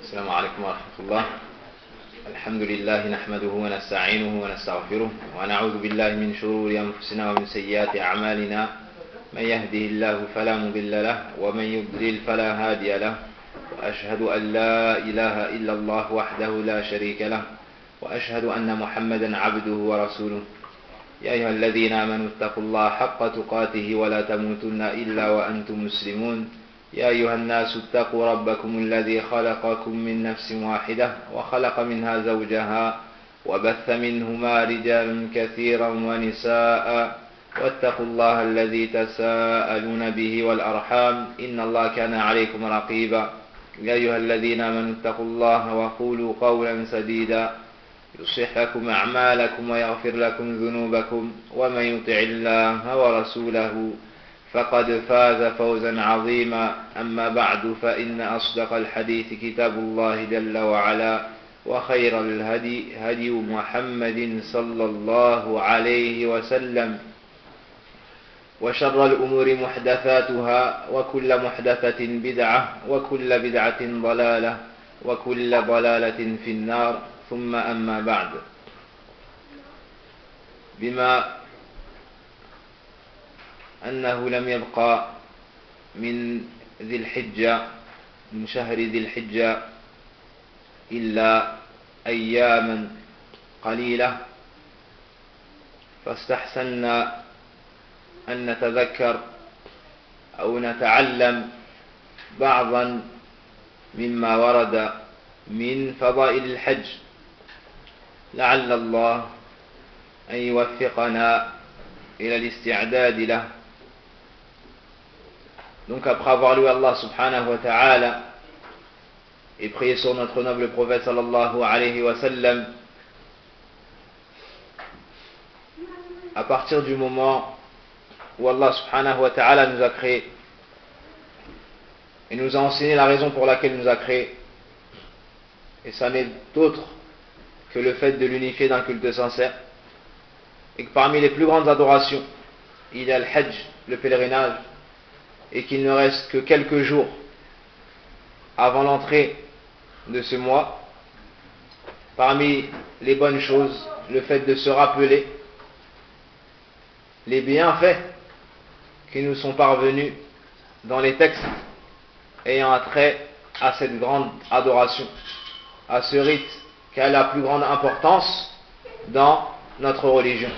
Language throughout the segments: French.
السلام عليكم ورحمة الله. الحمد لله نحمده ونستعينه ونستغفره ونعوذ بالله من شرور أنفسنا ومن سيئات أعمالنا. من يهده الله فلا مضل له ومن يضلل فلا هادي له. وأشهد أن لا إله إلا الله وحده لا شريك له وأشهد أن محمدا عبده ورسوله. يا أيها الذين آمنوا اتقوا الله حق تقاته ولا تموتن إلا وأنتم مسلمون. يا أيها الناس اتقوا ربكم الذي خلقكم من نفس واحدة وخلق منها زوجها وبث منهما رجالا كثيرا ونساء واتقوا الله الذي تساءلون به والأرحام إن الله كان عليكم رقيبا. يا أيها الذين آمنوا اتقوا الله وقولوا قولا سديدا يصلح لكم أعمالكم ويغفر لكم ذنوبكم ومن يطع الله ورسوله فقد فاز فوزا عظيما. أما بعد فإن أصدق الحديث كتاب الله جل وعلا وخير الهدي هدي محمد صلى الله عليه وسلم وشر الأمور محدثاتها وكل محدثة بدعة وكل بدعة ضلالة وكل ضلالة في النار. ثم أما بعد. بما أنه لم يبقى من ذي الحجة من شهر ذي الحجة إلا أياما قليلة، فاستحسنا أن نتذكر أو نتعلم بعضا مما ورد من فضائل الحج، لعل الله أن يوفقنا إلى الاستعداد له. Donc après avoir loué Allah subhanahu wa ta'ala et prié sur notre noble prophète sallallahu alayhi wa sallam, à partir du moment où Allah subhanahu wa ta'ala nous a créés et nous a enseigné la raison pour laquelle il nous a créés, et ça n'est autre que le fait de l'unifier d'un culte sincère, et que parmi les plus grandes adorations il y a le hajj, le pèlerinage, et qu'il ne reste que quelques jours avant l'entrée de ce mois, parmi les bonnes choses, le fait de se rappeler les bienfaits qui nous sont parvenus dans les textes ayant attrait à cette grande adoration, à ce rite qui a la plus grande importance dans notre religion.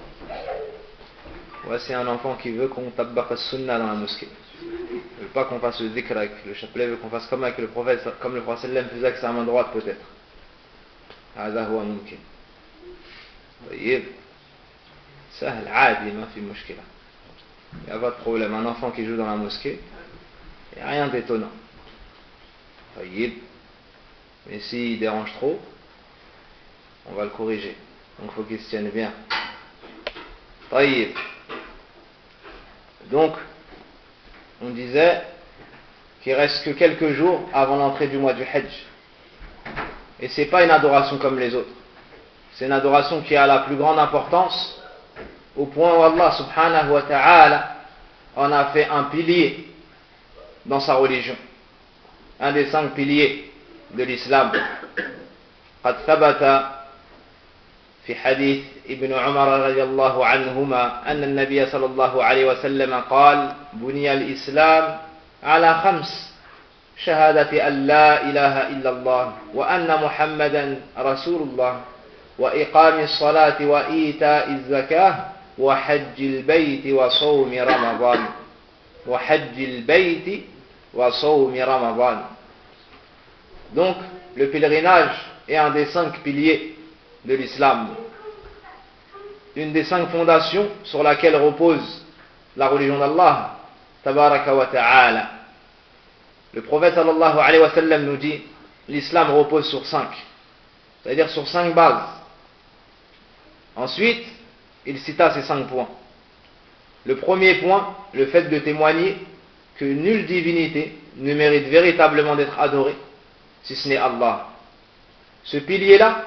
Voici un enfant qui veut qu'on tabbaq as-sunnah dans la mosquée. Il ne veut pas qu'on fasse le dhikr avec le chapelet, il veut qu'on fasse comme avec le prophète, comme le prophète sallam faisait avec sa main droite peut-être. هذا هو ممكن. طيب. سهل عادي ما في مشكلة. Il n'y a pas de problème. Un enfant qui joue dans la mosquée, il n'y a rien d'étonnant. طيب. Mais s'il dérange trop, on va le corriger. Donc il faut qu'il se tienne bien. طيب. Donc, on disait qu'il reste que quelques jours avant l'entrée du mois du Hajj. Et c'est pas une adoration comme les autres. C'est une adoration qui a la plus grande importance, au point où Allah subhanahu wa ta'ala en a fait un pilier dans sa religion. Un des 5 piliers de l'islam. قد ثبت في حديث ابن عمر رضي الله عنهما أن النبي صلى الله عليه وسلم قال: بني الإسلام على 5: شهادة أن لا إله إلا الله وأن محمدا رسول الله وإقام الصلاة وإيتاء الزكاة وحج البيت وصوم رمضان وحج البيت وصوم رمضان. Donc le pèlerinage est un des 5 piliers de l'islam, une des 5 fondations sur laquelle repose la religion d'Allah tabaraka wa ta'ala. Le prophète sallallahu alayhi wa sallam nous dit: l'islam repose sur 5, c'est-à-dire sur 5 bases. Ensuite il cita ces 5 points. Le premier point, le fait de témoigner que nulle divinité ne mérite véritablement d'être adorée si ce n'est Allah. Ce pilier-là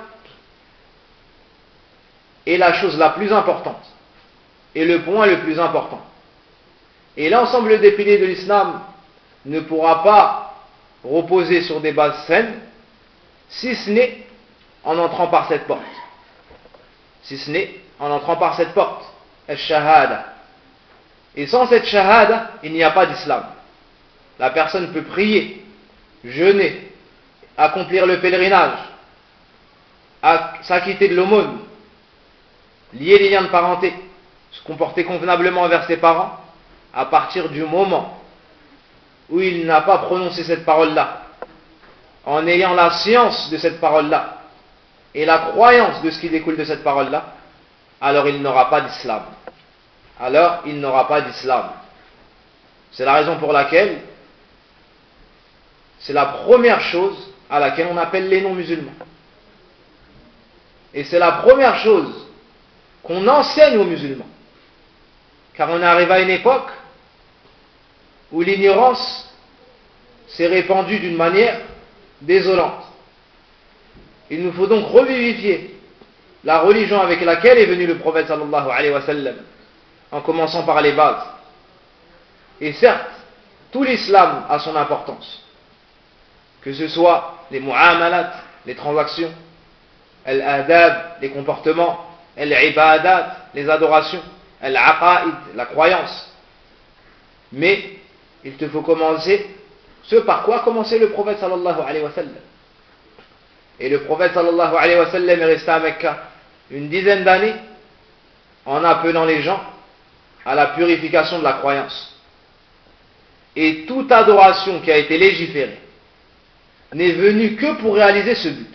est la chose la plus importante et le point le plus important. Et l'ensemble des piliers de l'islam ne pourra pas reposer sur des bases saines si ce n'est en entrant par cette porte. Si ce n'est en entrant par cette porte, al-shahada. Et sans cette shahada, il n'y a pas d'islam. La personne peut prier, jeûner, accomplir le pèlerinage, s'acquitter de l'aumône, lier les liens de parenté, se comporter convenablement envers ses parents, à partir du moment où il n'a pas prononcé cette parole-là, en ayant la science de cette parole-là, et la croyance de ce qui découle de cette parole-là, alors il n'aura pas d'islam. Alors il n'aura pas d'islam. C'est la raison pour laquelle c'est la première chose à laquelle on appelle les non-musulmans. Et c'est la première chose qu'on enseigne aux musulmans. Car on arrive à une époque où l'ignorance s'est répandue d'une manière désolante. Il nous faut donc revivifier la religion avec laquelle est venu le prophète sallallahu alayhi wa sallam, en commençant par les bases. Et certes, tout l'islam a son importance, que ce soit les mu'amalat, les transactions, al-adab, les comportements, al-ibadat, les adorations, al-aqaid, la croyance. Mais il te faut commencer ce par quoi commençait le prophète sallallahu alayhi wa sallam. Et le prophète sallallahu alayhi wa sallam est resté à Mecca une dizaine d'années en appelant les gens à la purification de la croyance. Et toute adoration qui a été légiférée n'est venue que pour réaliser ce but.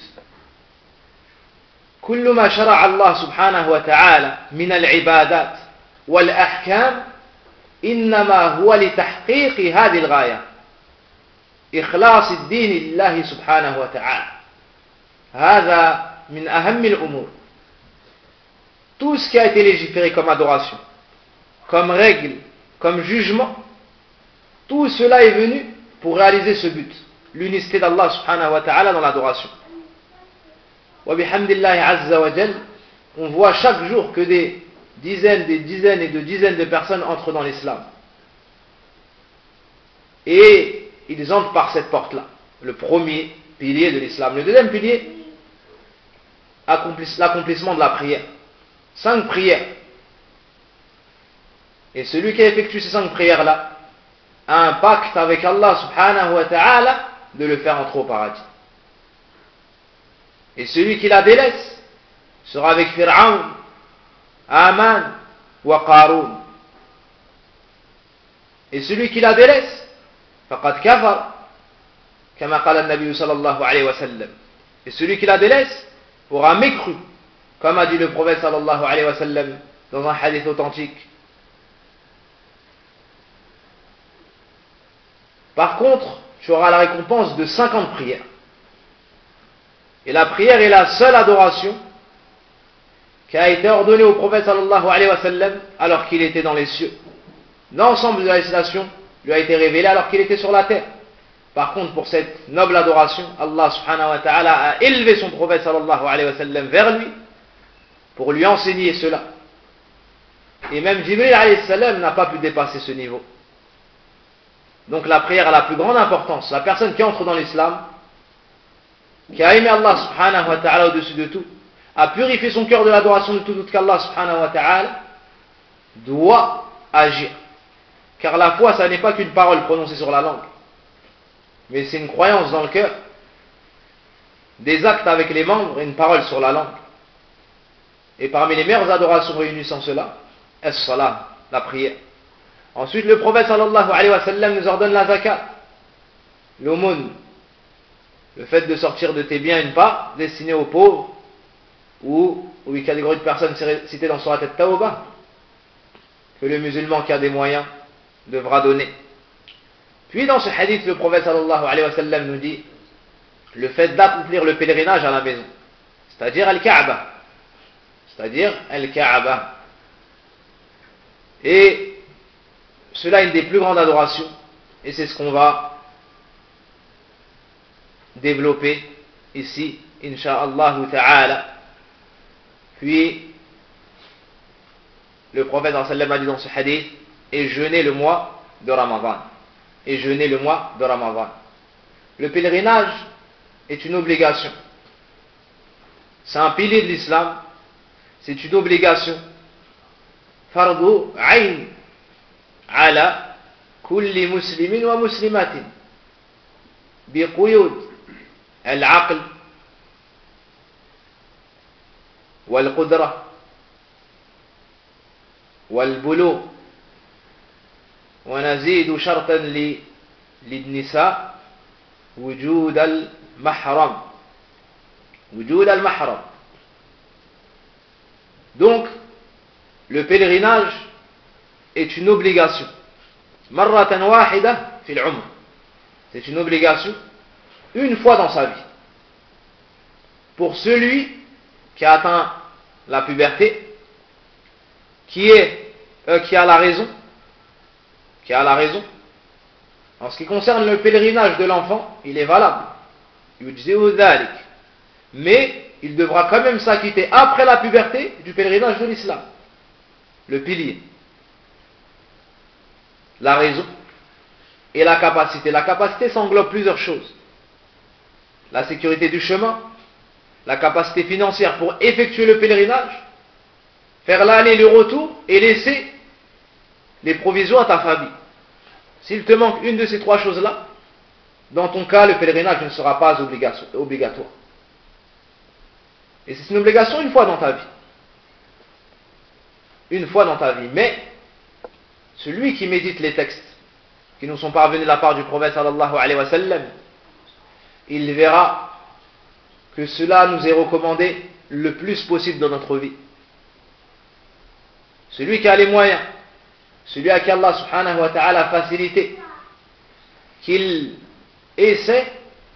كل ما شرع الله سبحانه وتعالى من العبادات والأحكام إنما هو لتحقيق هذه الغاية إخلاص الدين لله سبحانه وتعالى. هذا من أهم الأمور. Tout ce qui a été légiféré comme adoration, comme règle, comme jugement, tout cela est venu pour réaliser ce but, l'unicité d'Allah subhanahu wa ta'ala dans l'adoration. Wa bihamdillahi azza wa jal, on voit chaque jour que des dizaines et de dizaines de personnes entrent dans l'islam. Et ils entrent par cette porte-là, le premier pilier de l'islam. Le deuxième pilier, l'accomplissement de la prière. 5 prières. Et celui qui effectue ces 5 prières-là a un pacte avec Allah subhanahu wa ta'ala de le faire entrer au paradis. Et celui qui la délaisse sera avec Fir'aun, Aman wa Qarun. Et celui qui la délaisse, faqad kafar, kama qala an-nabi sallallahu alayhi wa sallam. Et celui qui la délaisse aura mécru, comme a dit le prophète sallallahu alayhi wa sallam dans un hadith authentique. Par contre, tu auras la récompense de 50 prières. Et la prière est la seule adoration qui a été ordonnée au prophète sallallahu alayhi wa sallam alors qu'il était dans les cieux. L'ensemble de la législation lui a été révélée alors qu'il était sur la terre. Par contre, pour cette noble adoration, Allah subhanahu wa ta'ala a élevé son prophète sallallahu alayhi wa sallam vers lui pour lui enseigner cela. Et même Jibril alayhi salam n'a pas pu dépasser ce niveau. Donc la prière a la plus grande importance. La personne qui entre dans l'islam, qui a aimé Allah subhanahu wa ta'ala au-dessus de tout, a purifié son cœur de l'adoration de tout autre qu'Allah subhanahu wa ta'ala, doit agir. Car la foi, ça n'est pas qu'une parole prononcée sur la langue, mais c'est une croyance dans le cœur, des actes avec les membres et une parole sur la langue. Et parmi les meilleures adorations réunissant cela, as-salat, la prière. Ensuite, le prophète sallallahu alayhi wa sallam nous ordonne la zakat, l'aumône, le fait de sortir de tes biens une part destinée aux pauvres ou aux catégories de personnes citées dans Surat At-Tawbah, que le musulman qui a des moyens devra donner. Puis dans ce hadith, le prophète sallallahu alayhi wa sallam nous dit le fait d'accomplir le pèlerinage à la maison, c'est-à-dire Al-Kaaba, et cela est une des plus grandes adorations, et c'est ce qu'on va développer ici, insha'Allah ta'ala. Puis, le prophète sallallahu alayhi wa sallam a dit dans ce hadith, et jeûner le mois de Ramadan. Le pèlerinage est une obligation. c'est un pilier de l'islam, c'est une obligation. Fardu ayn ala kulli muslimin wa muslimatin biquyud al-aql wal-qudra wal-bulugh ونزيد شرطا للنساء وجود المحرم وجود المحرم. Donc le pèlerinage est une obligation marratan wahida fil umr, c'est une obligation une fois dans sa vie pour celui qui a atteint la puberté, qui a la raison. En ce qui concerne le pèlerinage de l'enfant, il est valable. Mais il devra quand même s'acquitter après la puberté du pèlerinage de l'islam. Le pilier. La raison et la capacité. La capacité, ça englobe plusieurs choses. La sécurité du chemin, la capacité financière pour effectuer le pèlerinage, faire l'aller et le retour et laisser les provisions à ta famille. S'il te manque une de ces trois choses-là, dans ton cas, le pèlerinage ne sera pas obligatoire. Et c'est une obligation une fois dans ta vie. Une fois dans ta vie. Mais, celui qui médite les textes qui nous sont parvenus de la part du prophète sallallahu alayhi wa sallam, il verra que cela nous est recommandé le plus possible dans notre vie. Celui qui a les moyens, celui à qui Allah subhanahu wa ta'ala a facilité, qu'il essaie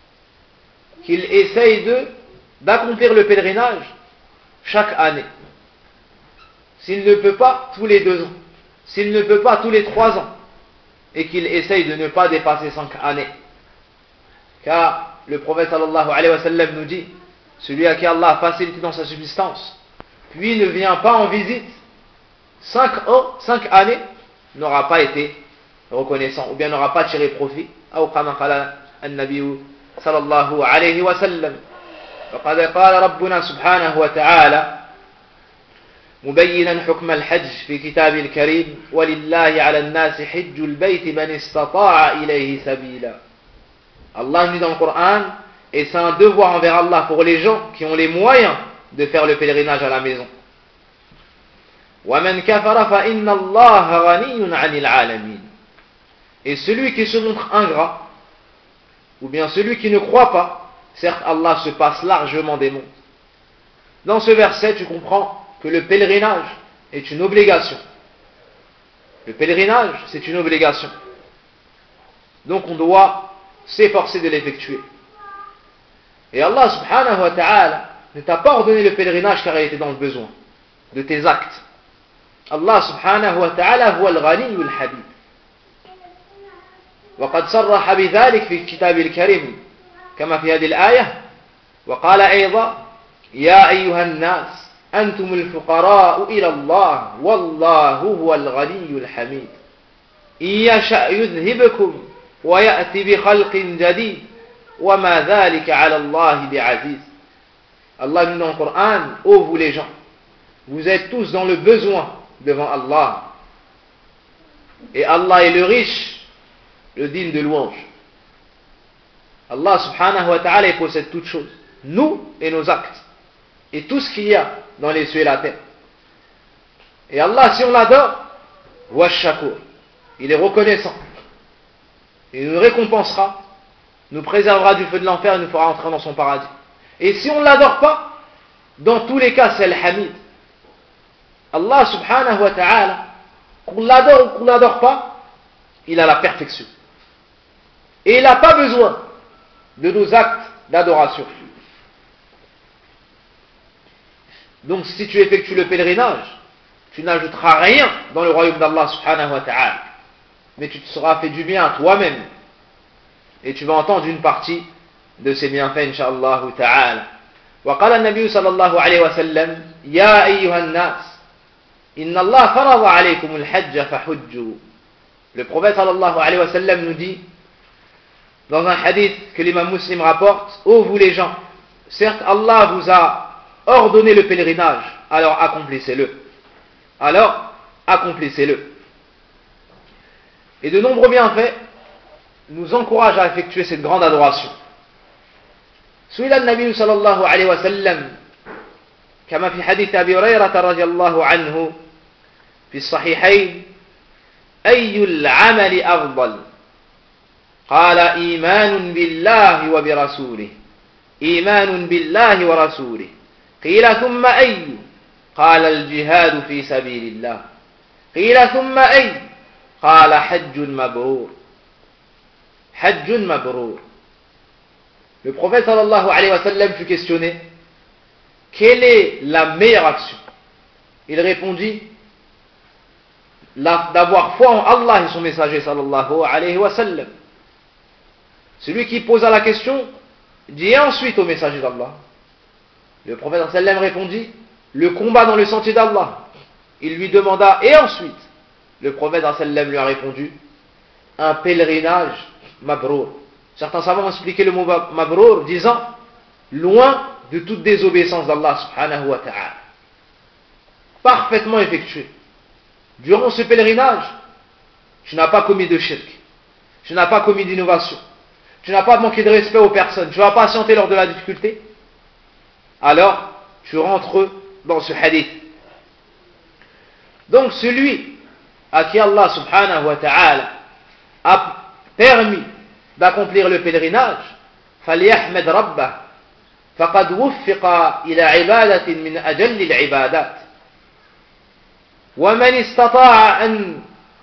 d'accomplir le pèlerinage chaque année. S'il ne peut pas, tous les 2 ans. S'il ne peut pas, tous les 3 ans. Et qu'il essaye de ne pas dépasser 5 années. Car le prophète sallallahu alayhi wa sallam nous dit, celui à qui Allah a facilité dans sa subsistance, puis ne vient pas en visite 5 années, n'aura pas été reconnaissant, ou bien n'aura pas tiré profit. أو كما قال النبي صلى الله عليه وسلم وقد قال ربنا سبحانه وتعالى مبينا حكم الحج في كتابه الكريم ولله على الناس حج البيت من استطاع إليه سبيلا. Allah nous dit dans le Coran, et c'est un devoir envers Allah pour les gens qui ont les moyens de faire le pèlerinage à la maison. وَمَنْ كَفَرَ فَإِنَّ اللَّهَ غَنِيٌّ عَنِ الْعَالَمِينَ. Et celui qui se montre ingrat, ou bien celui qui ne croit pas, certes Allah se passe largement des mondes. Dans ce verset, tu comprends que le pèlerinage est une obligation. Le pèlerinage, c'est une obligation. Donc on doit s'efforcer de l'effectuer. Et Allah subhanahu wa ta'ala ne t'a pas ordonné le pèlerinage car il était dans le besoin de tes actes. Allah subhanahu wa ta'ala huwa al-ghani al-habib. وقد صرح بذلك في الكتاب الكريم كما في هذه الآية وقال أيضا يا أيها الناس أنتم الفقراء إلى الله والله هو الغني الحميد إن يشأ يذهبكم ويأتي بخلق جديد وما ذلك على الله بعزيز. Allah nous dit dans le Coran, ô vous les gens, vous êtes tous dans le besoin devant Allah. Et Allah est le riche, le digne de louange. Allah subhanahu wa ta'ala possède toutes choses, nous et nos actes, et tout ce qu'il y a dans les cieux et la terre. Et Allah, si on l'adore, wa shakur, il est reconnaissant. Il nous récompensera, nous préservera du feu de l'enfer et nous fera entrer dans son paradis. Et si on ne l'adore pas, dans tous les cas, c'est al-Hamid. Allah subhanahu wa ta'ala, qu'on l'adore ou qu'on ne l'adore pas, il a la perfection. Et il n'a pas besoin de nos actes d'adoration. Donc si tu effectues le pèlerinage, tu n'ajouteras rien dans le royaume d'Allah subhanahu wa ta'ala. Mais tu te seras fait du bien à toi-même. Et tu vas entendre une partie de ces bienfaits, incha'Allah ta'ala. وقال النبي صلى الله عليه وسلم يا أيها الناس إن الله فرض عليكم الحج فحجوا. Le prophète sallallahu alayhi wa sallam nous dit dans un hadith que l'imam Muslim rapporte, ô vous les gens, certes Allah vous a ordonné le pèlerinage, alors accomplissez-le. Alors, accomplissez-le. Et de nombreux bienfaits nous encouragent à effectuer cette grande adoration. سئل النبي صلى الله عليه وسلم كما في حديث أبي هريرة رضي الله عنه في الصحيحين أي العمل أفضل قال إيمان بالله وبرسوله إيمان بالله ورسوله قيل ثم أي قال الجهاد في سبيل الله قيل ثم أي قال حج مبرور حج مبرور. Le prophète sallallahu alayhi wa sallam fut questionné: quelle est la meilleure action? Il répondit: d'avoir foi en Allah et son messager sallallahu alayhi wa sallam. Celui qui posa la question dit ensuite au messager d'Allah. Le prophète sallallahu alayhi wa sallam répondit: le combat dans le sentier d'Allah. Il lui demanda: et ensuite? Le prophète sallallahu alayhi wa sallam lui a répondu: un pèlerinage mabrour. Certains savants ont expliqué le mot mabrour disant loin de toute désobéissance d'Allah subhanahu wa ta'ala. Parfaitement effectué. Durant ce pèlerinage, tu n'as pas commis de shirk, tu n'as pas commis d'innovation, tu n'as pas manqué de respect aux personnes, tu vas patienter lors de la difficulté, alors tu rentres dans ce hadith. Donc celui à qui Allah subhanahu wa ta'ala a permis d'accomplir le pèlerinage, فليحمد ربه فقد وفق إلى عبادة من أجل العبادات ومن استطاع أن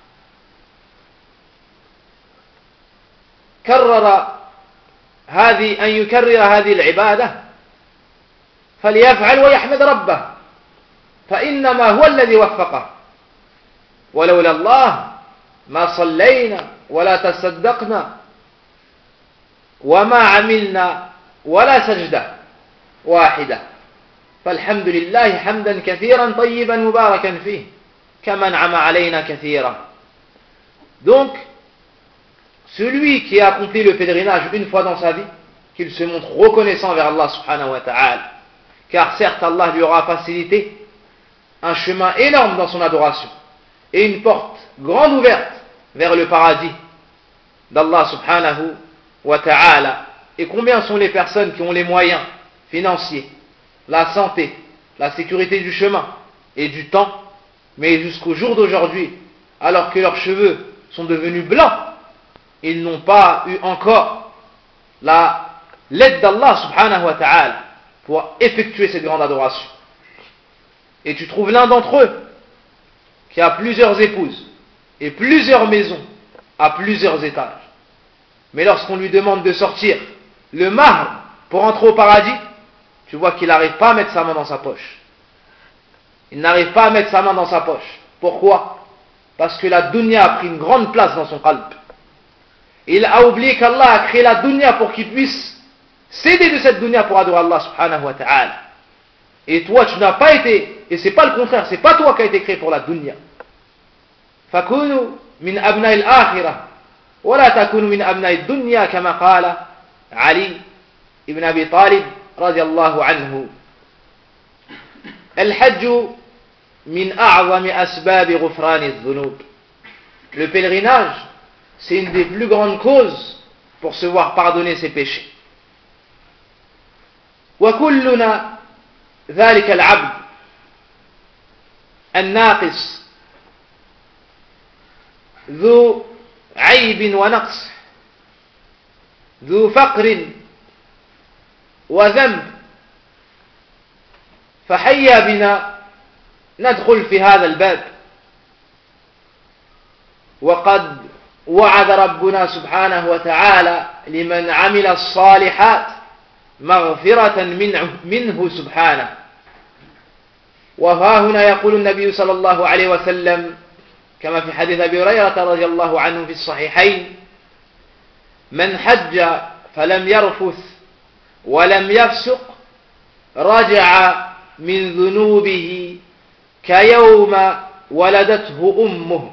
يكرر هذه العبادة فليفعل ويحمد ربه فإنما هو الذي وفقه ولولا الله ما صلينا ولا تصدقنا وما عملنا ولا سجدة واحدة فالحمد لله حمدا كثيرا طيبا مباركا فيه كما انعم علينا كثيرا. Donc celui qui a accompli le pèlerinage une fois dans sa vie, qu'il se montre reconnaissant vers Allah subhanahu wa ta'ala, car certes Allah lui aura facilité un chemin énorme dans son adoration et une porte grande ouverte vers le paradis d'Allah subhanahu wa ta'ala. Et combien sont les personnes qui ont les moyens financiers, la santé, la sécurité du chemin et du temps, mais jusqu'au jour d'aujourd'hui, alors que leurs cheveux sont devenus blancs, ils n'ont pas eu encore l'aide d'Allah subhanahu wa ta'ala pour effectuer cette grande adoration. Et tu trouves l'un d'entre eux qui a plusieurs épouses et plusieurs maisons à plusieurs étages. Mais lorsqu'on lui demande de sortir le mahr pour entrer au paradis, tu vois qu'il n'arrive pas à mettre sa main dans sa poche. Il n'arrive pas à mettre sa main dans sa poche. Pourquoi? Parce que la dunya a pris une grande place dans son qalb. Il a oublié qu'Allah a créé la dunya pour qu'il puisse s'aider de cette dunya pour adorer Allah subhanahu wa ta'ala. Et toi tu n'as pas été, et c'est pas le contraire, c'est pas toi qui as été créé pour la dunya. فَكُونُوا مِنْ أَبْنَاءِ الْآخِرَةِ وَلَا تَكُونُوا مِنْ أَبْنَاءِ الدُّنْيَا كَمَا قال علي ibn Abi Talib رضي الله عنه. الحج من أعظم أسباب غفران الذنوب. Le pèlerinage, c'est une des plus grandes causes pour se voir pardonner ses péchés. وكلنا ذلك العبد الناقص ذو عيب ونقص ذو فقر وذنب فحيا بنا ندخل في هذا الباب. وقد وعد ربنا سبحانه وتعالى لمن عمل الصالحات مغفرة منه سبحانه. وها هنا يقول النبي صلى الله عليه وسلم كما في حديث أبي هريرة رضي الله عنه في الصحيحين: من حج فلم يرفث ولم يفسق رجع من ذنوبه كيوم ولدته أمه.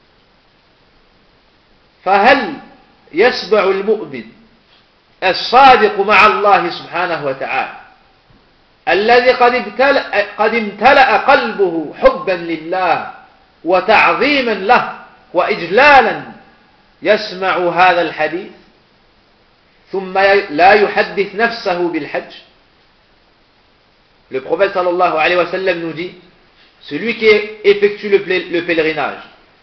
فهل يسبع المؤمن الصادق مع الله سبحانه وتعالى الذي قد امتلأ قلبه حبا لله وتعظيما له وإجلالا يسمع هذا الحديث ثم لا يحدث نفسه بالحج. Le prophète sallallahu alayhi wa sallam nous dit, celui qui effectue le pèlerinage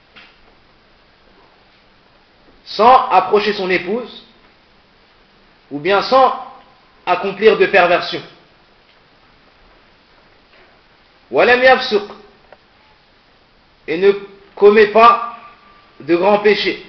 sans approcher son épouse ou bien sans accomplir de perversion, walam yafsuq, et ne commet pas de grands péchés,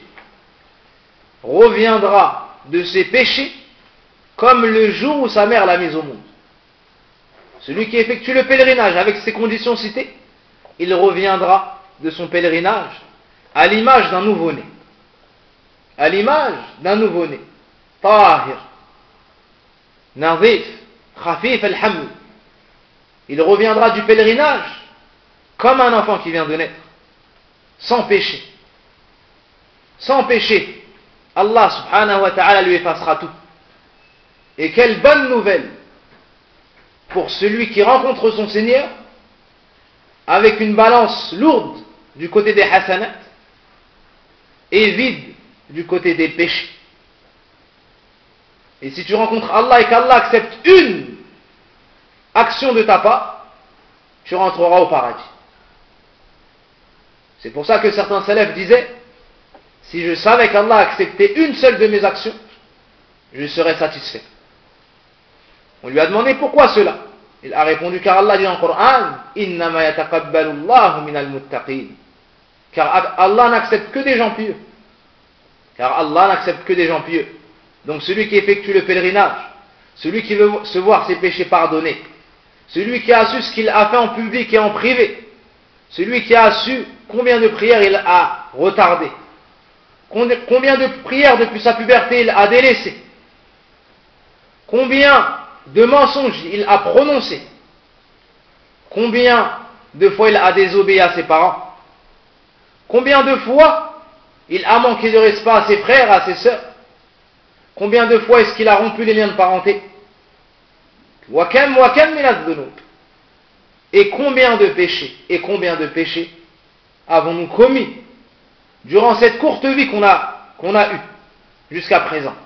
reviendra de ses péchés comme le jour où sa mère l'a mis au monde. Celui qui effectue le pèlerinage avec ces conditions citées, il reviendra de son pèlerinage à l'image d'un nouveau-né. À l'image d'un nouveau-né. Tahir, Nazif, Khafif al-Haml. Il reviendra du pèlerinage comme un enfant qui vient de naître, sans péché. Sans péché. Allah subhanahu wa ta'ala lui effacera tout. Et quelle bonne nouvelle pour celui qui rencontre son Seigneur avec une balance lourde du côté des hasanat et vide du côté des péchés. Et si tu rencontres Allah et qu'Allah accepte une action de ta part, tu rentreras au paradis. C'est pour ça que certains salafs disaient, si je savais qu'Allah acceptait une seule de mes actions, je serais satisfait. On lui a demandé pourquoi cela. Il a répondu, car Allah dit dans le Coran, innama yataqabbalu Allahu minal muttaqin. Car Allah n'accepte que des gens pieux. Car Allah n'accepte que des gens pieux. Donc celui qui effectue le pèlerinage, celui qui veut se voir ses péchés pardonnés, celui qui a su ce qu'il a fait en public et en privé, celui qui a su combien de prières il a retardé, combien de prières depuis sa puberté il a délaissé, combien de mensonges il a prononcé, combien de fois il a désobéi à ses parents, combien de fois il a manqué de respect à ses frères, à ses sœurs, combien de fois est-ce qu'il a rompu les liens de parenté, et combien de péchés avons-nous commis durant cette courte vie qu'on a eue jusqu'à présent.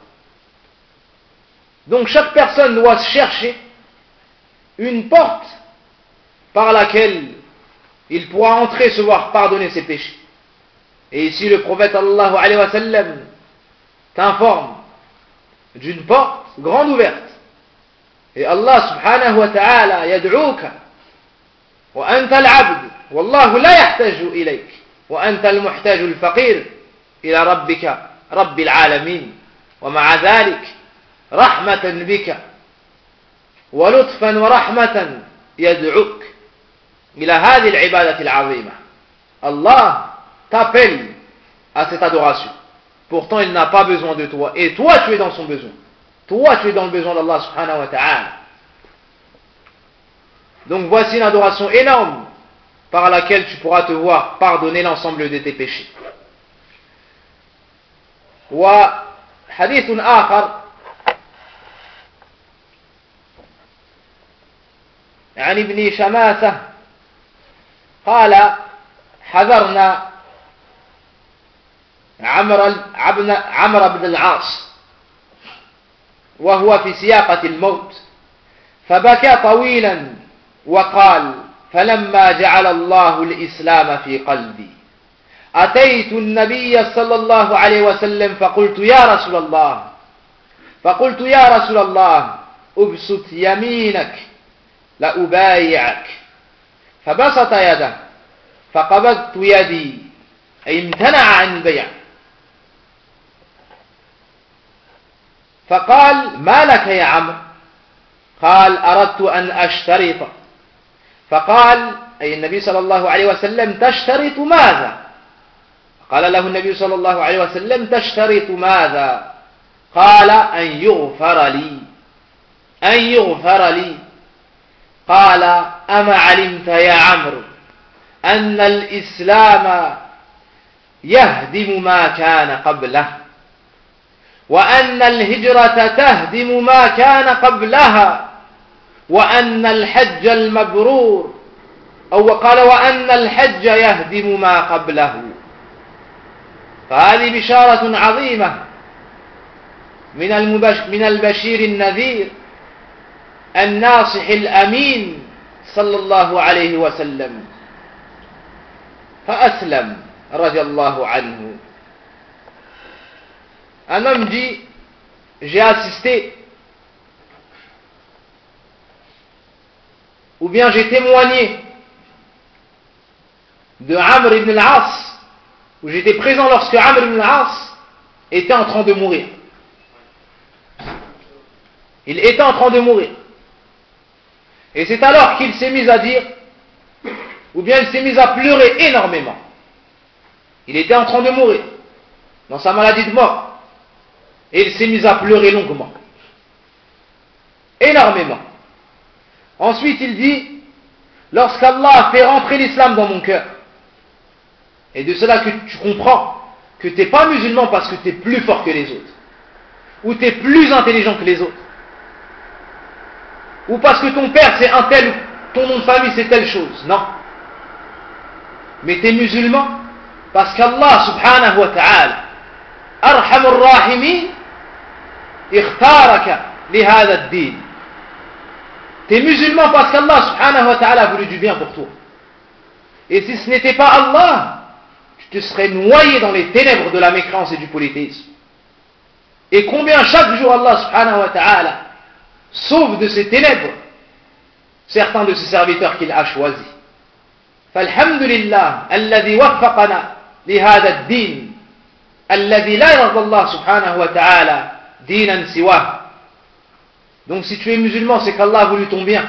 Donc chaque personne doit chercher une porte par laquelle il pourra entrer, se voir pardonner ses péchés. Et ici le prophète sallallahu alayhi wa sallam t'informe d'une porte grande ouverte. Et Allah subhanahu wa ta'ala yad'uka wa anta al-'abd wallahu la yahtaju ilayk wa anta al-muhtaju al-faqir ila rabbika rabbil alamin wa ma'a dhalik rahmatan bika wa lutfan wa rahmatan yad'uk ila hadhihi al-'ibadati al-'azima. Allah t'appelle à cette adoration. Pourtant il n'a pas besoin de toi et toi tu es dans son besoin. Toi tu es dans le besoin d'Allah subhanahu wa ta'ala. Donc voici une adoration énorme par laquelle tu pourras te voir pardonner l'ensemble de tes péchés. وحديث آخر عن ابن شماسة قال حذرنا عمرو بن العاص وهو في سياقة الموت فبكى طويلا وقال فلما جعل الله الإسلام في قلبي أتيت النبي صلى الله عليه وسلم فقلت يا رسول الله أبسط يمينك لأبايعك فبسط يده فقبضت يدي أي امتنع عن البيع فقال ما لك يا عمرو قال أردت أن أشترط فقال أي النبي صلى الله عليه وسلم تشترط ماذا قال له النبي صلى الله عليه وسلم تشترط ماذا قال أن يغفر لي قال أما علمت يا عمرو أن الإسلام يهدم ما كان قبله وأن الهجرة تهدم ما كان قبلها وأن الحج المبرور أو قال وأن الحج يهدم ما قبله. فهذه بشارة عظيمة من البشير النذير الناصح الأمين صلى الله عليه وسلم. فأسلم رضي الله عنه. Un homme dit, j'ai assisté ou bien j'ai témoigné de Amr ibn al-As, où j'étais présent lorsque Amr ibn al-As était en train de mourir. Il était en train de mourir. Et c'est alors qu'il s'est mis à dire, ou bien il s'est mis à pleurer énormément. Il était en train de mourir, dans sa maladie de mort. Et il s'est mis à pleurer longuement. Énormément. Ensuite il dit, lorsqu'Allah a fait rentrer l'islam dans mon cœur, et de cela que tu comprends que tu n'es pas musulman parce que tu es plus fort que les autres, ou tu es plus intelligent que les autres, ou parce que ton père c'est un tel, ou ton nom de famille c'est telle chose. Non. Mais tu es musulman parce qu'Allah subhanahu wa ta'ala, arhamur rahimin, ikhtaraka li hadha ad-din. Tu es musulman parce qu'Allah subhanahu wa ta'ala a voulu du bien pour toi. Et si ce n'était pas Allah, tu te serais noyé dans les ténèbres de la mécréance et du polythéisme. Et combien chaque jour Allah subhanahu wa ta'ala sauve de ces ténèbres certains de ses serviteurs qu'il a choisis. Falhamdulillah alladhi waffaqana li hadha ad-din alladhi la yarda Allah subhanahu wa ta'ala dinan siwah. Donc si tu es musulman, c'est qu'Allah a voulu ton bien.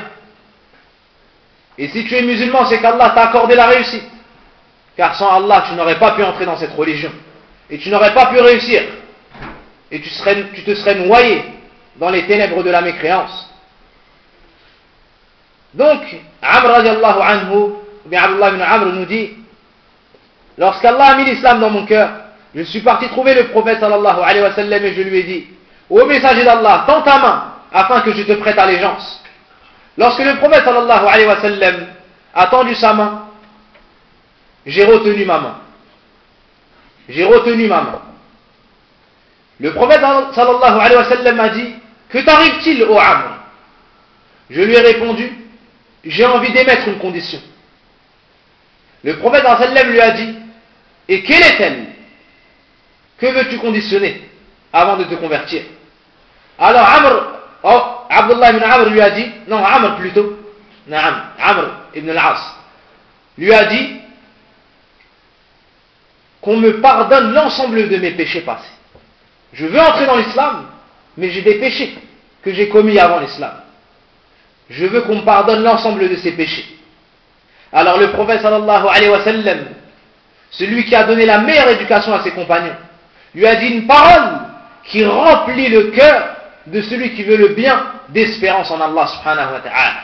Et si tu es musulman, c'est qu'Allah t'a accordé la réussite. Car sans Allah, tu n'aurais pas pu entrer dans cette religion. Et tu n'aurais pas pu réussir. Et tu te serais noyé dans les ténèbres de la mécréance. Donc, Amr radiallahu anhu, ou bien Abdullah ibn Amr nous dit, lorsqu'Allah a mis l'islam dans mon cœur, je suis parti trouver le prophète sallallahu alayhi wa sallam et je lui ai dit, ô messager d'Allah, tends ta main afin que je te prête allégeance. Lorsque le prophète sallallahu alayhi wa sallam a tendu sa main, j'ai retenu ma main. J'ai retenu ma main. Le prophète sallallahu alayhi wa sallam m'a dit, que t'arrive-t-il ô Amr? Je lui ai répondu, j'ai envie d'émettre une condition. Le prophète sallallahu alayhi wa sallam lui a dit, et quelle est-elle? Que veux-tu conditionner avant de te convertir? Alors Abdullah ibn Amr lui a dit, non, Amr plutôt, Amr ibn al-As, lui a dit, qu'on me pardonne l'ensemble de mes péchés passés. Je veux entrer dans l'islam, mais j'ai des péchés que j'ai commis avant l'islam. Je veux qu'on me pardonne l'ensemble de ces péchés. Alors le prophète sallallahu alayhi wa sallam, celui qui a donné la meilleure éducation à ses compagnons, lui a dit une parole qui remplit le cœur de celui qui veut le bien d'espérance en Allah subhanahu wa ta'ala.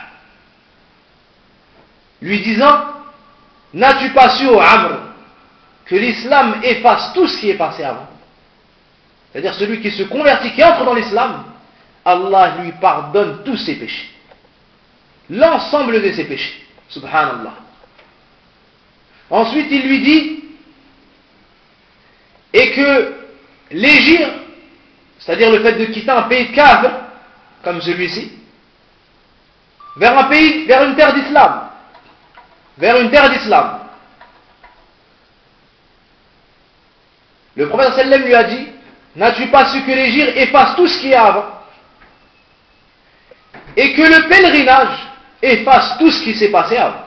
Lui disant, n'as-tu pas su, ô Amr, que l'islam efface tout ce qui est passé avant? C'est-à-dire celui qui se convertit, qui entre dans l'islam, Allah lui pardonne tous ses péchés. L'ensemble de ses péchés. Subhanallah. Ensuite, il lui dit, et que l'hégire, c'est-à-dire le fait de quitter un pays de kafir, comme celui-ci, vers un pays, vers une terre d'islam, vers une terre d'islam. Le prophète sallam lui a dit, n'as-tu pas su que l'hégire efface tout ce qui est avant, et que le pèlerinage efface tout ce qui s'est passé avant.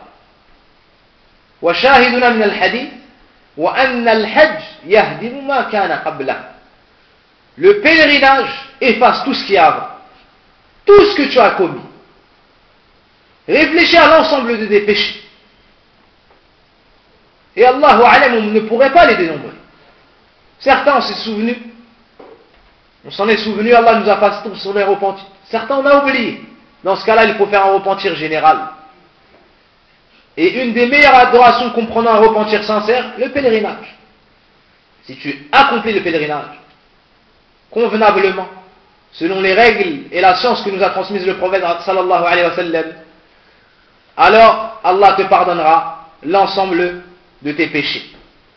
وشاهدنا من الحديث وأن الحج يهدم ما كان قبله. Le pèlerinage efface tout ce qui est avant, tout ce que tu as commis. Réfléchis à l'ensemble de tes péchés. Et Allahu alam, on ne pourrait pas les dénombrer. Certains on s'est souvenu, on s'en est souvenu, Allah nous a fait sur les repentir. Certains on a oublié. Dans ce cas-là, il faut faire un repentir général. Et une des meilleures adorations comprenant un repentir sincère, le pèlerinage. Si tu accomplis le pèlerinage convenablement, selon les règles et la science que nous a transmise le prophète sallallahu alayhi wa sallam, alors Allah te pardonnera l'ensemble de tes péchés.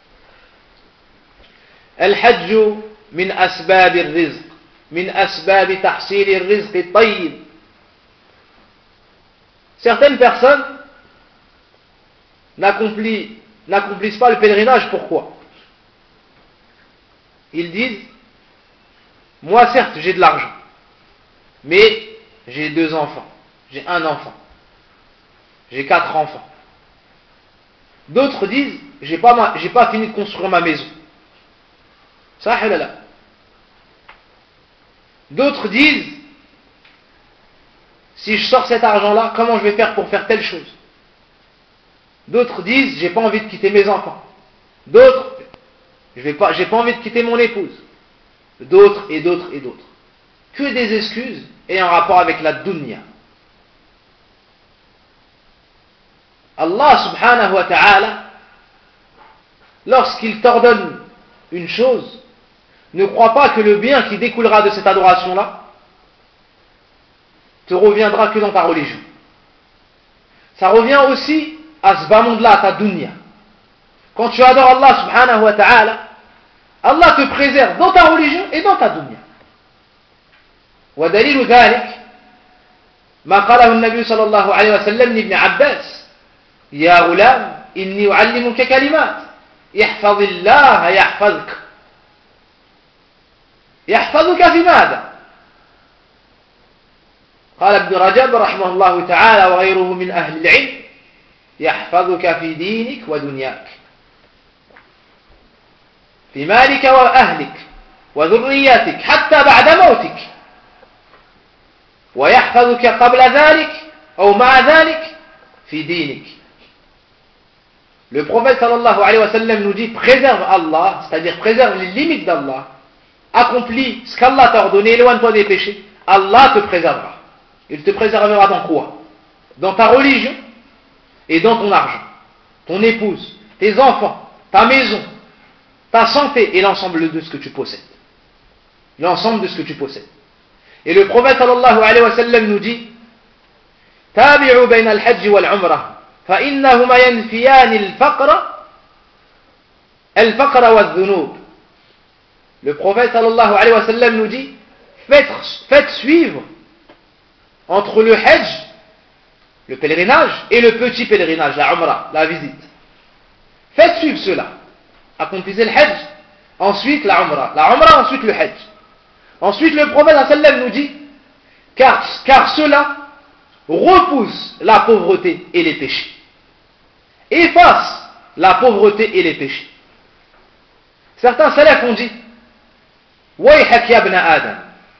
الحج من أسباب الرزق من أسباب تحصيل الرزق الطيب. Certaines personnes n'accomplissent pas le pèlerinage. Pourquoi? Ils disent, moi certes j'ai de l'argent, mais j'ai 2 enfants, j'ai 1 enfant, j'ai 4 enfants. D'autres disent, j'ai pas fini de construire ma maison. Ça, halala. D'autres disent, si je sors cet argent-là, comment je vais faire pour faire telle chose? D'autres disent, j'ai pas envie de quitter mes enfants. D'autres, j'ai pas envie de quitter mon épouse. D'autres et d'autres et d'autres. Que des excuses ayant rapport avec la dunya. Allah subhanahu wa ta'ala, lorsqu'il t'ordonne une chose, ne crois pas que le bien qui découlera de cette adoration-là te reviendra que dans ta religion. Ça revient aussi à ce bas monde-là, à ta dunya. Quand tu adores Allah subhanahu wa ta'ala, Allah te préserve dans ta religion et dans ta dunya. ودليل ذلك ما قاله النبي صلى الله عليه وسلم لابن عباس يا غلام إني أعلمك كلمات احفظ الله يحفظك. يحفظك في ماذا؟ قال ابن رجب رحمه الله تعالى وغيره من أهل العلم يحفظك في دينك ودنياك، في مالك وأهلك وذرياتك حتى بعد موتك، ويحفظك قبل ذلك أو مع ذلك في دينك. Le prophète sallallahu alayhi wa sallam nous dit, préserve Allah, c'est-à-dire préserve les limites d'Allah, accomplis ce qu'Allah t'a ordonné, éloigne-toi des péchés, Allah te préservera. Il te préservera dans quoi? Dans ta religion et dans ton argent, ton épouse, tes enfants, ta maison, ta santé et l'ensemble de ce que tu possèdes. L'ensemble de ce que tu possèdes. Et le prophète sallallahu alayhi wa sallam nous dit, tabi'u bayna al-hajj wal-umrah فإنهما ينفيان الفقر والذنوب. Le prophète sallallahu alayhi wa sallam nous dit, faites suivre entre le hajj, le pèlerinage, et le petit pèlerinage, la umrah, la visite. Faites suivre cela. Accomplissez le hajj, ensuite la umrah, ensuite le hajj. Ensuite le prophète sallallahu alayhi wa sallam nous dit, car cela repousse la pauvreté et les péchés. Efface la pauvreté et les péchés. Certains salafs ont dit, ويحك يا ابن آدم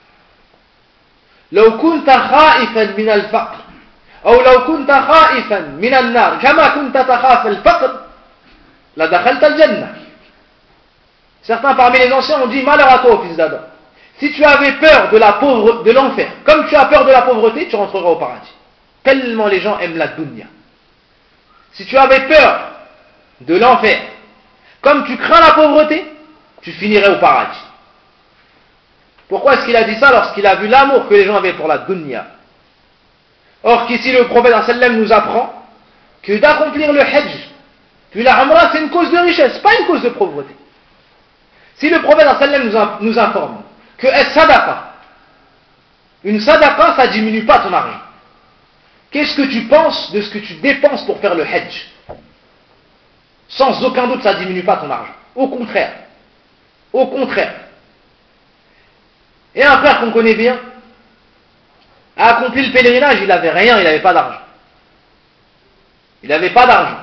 لو كنت خائفا من الفقر أو لو كنت خائفا من النار كما كنت تخاف الفقر لدخلت الجنة. Certains parmi les anciens ont dit, malheur à toi, fils d'Adam. Si tu avais peur de l'enfer, comme tu as peur de la pauvreté, tu rentreras au paradis. Tellement les gens aiment la dunya. Si tu avais peur de l'enfer, comme tu crains la pauvreté, tu finirais au paradis. Pourquoi est-ce qu'il a dit ça? Lorsqu'il a vu l'amour que les gens avaient pour la dunya. Or qu'ici le prophète sallam nous apprend que d'accomplir le hajj, puis la umrah, c'est une cause de richesse, pas une cause de pauvreté. Si le prophète sallam nous informe que sadaqa, une sadaqa, ça diminue pas ton argent. Qu'est-ce que tu penses de ce que tu dépenses pour faire le hajj? Sans aucun doute, ça ne diminue pas ton argent. Au contraire. Au contraire. Et un frère qu'on connaît bien a accompli le pèlerinage, il n'avait rien, il n'avait pas d'argent. Il n'avait pas d'argent.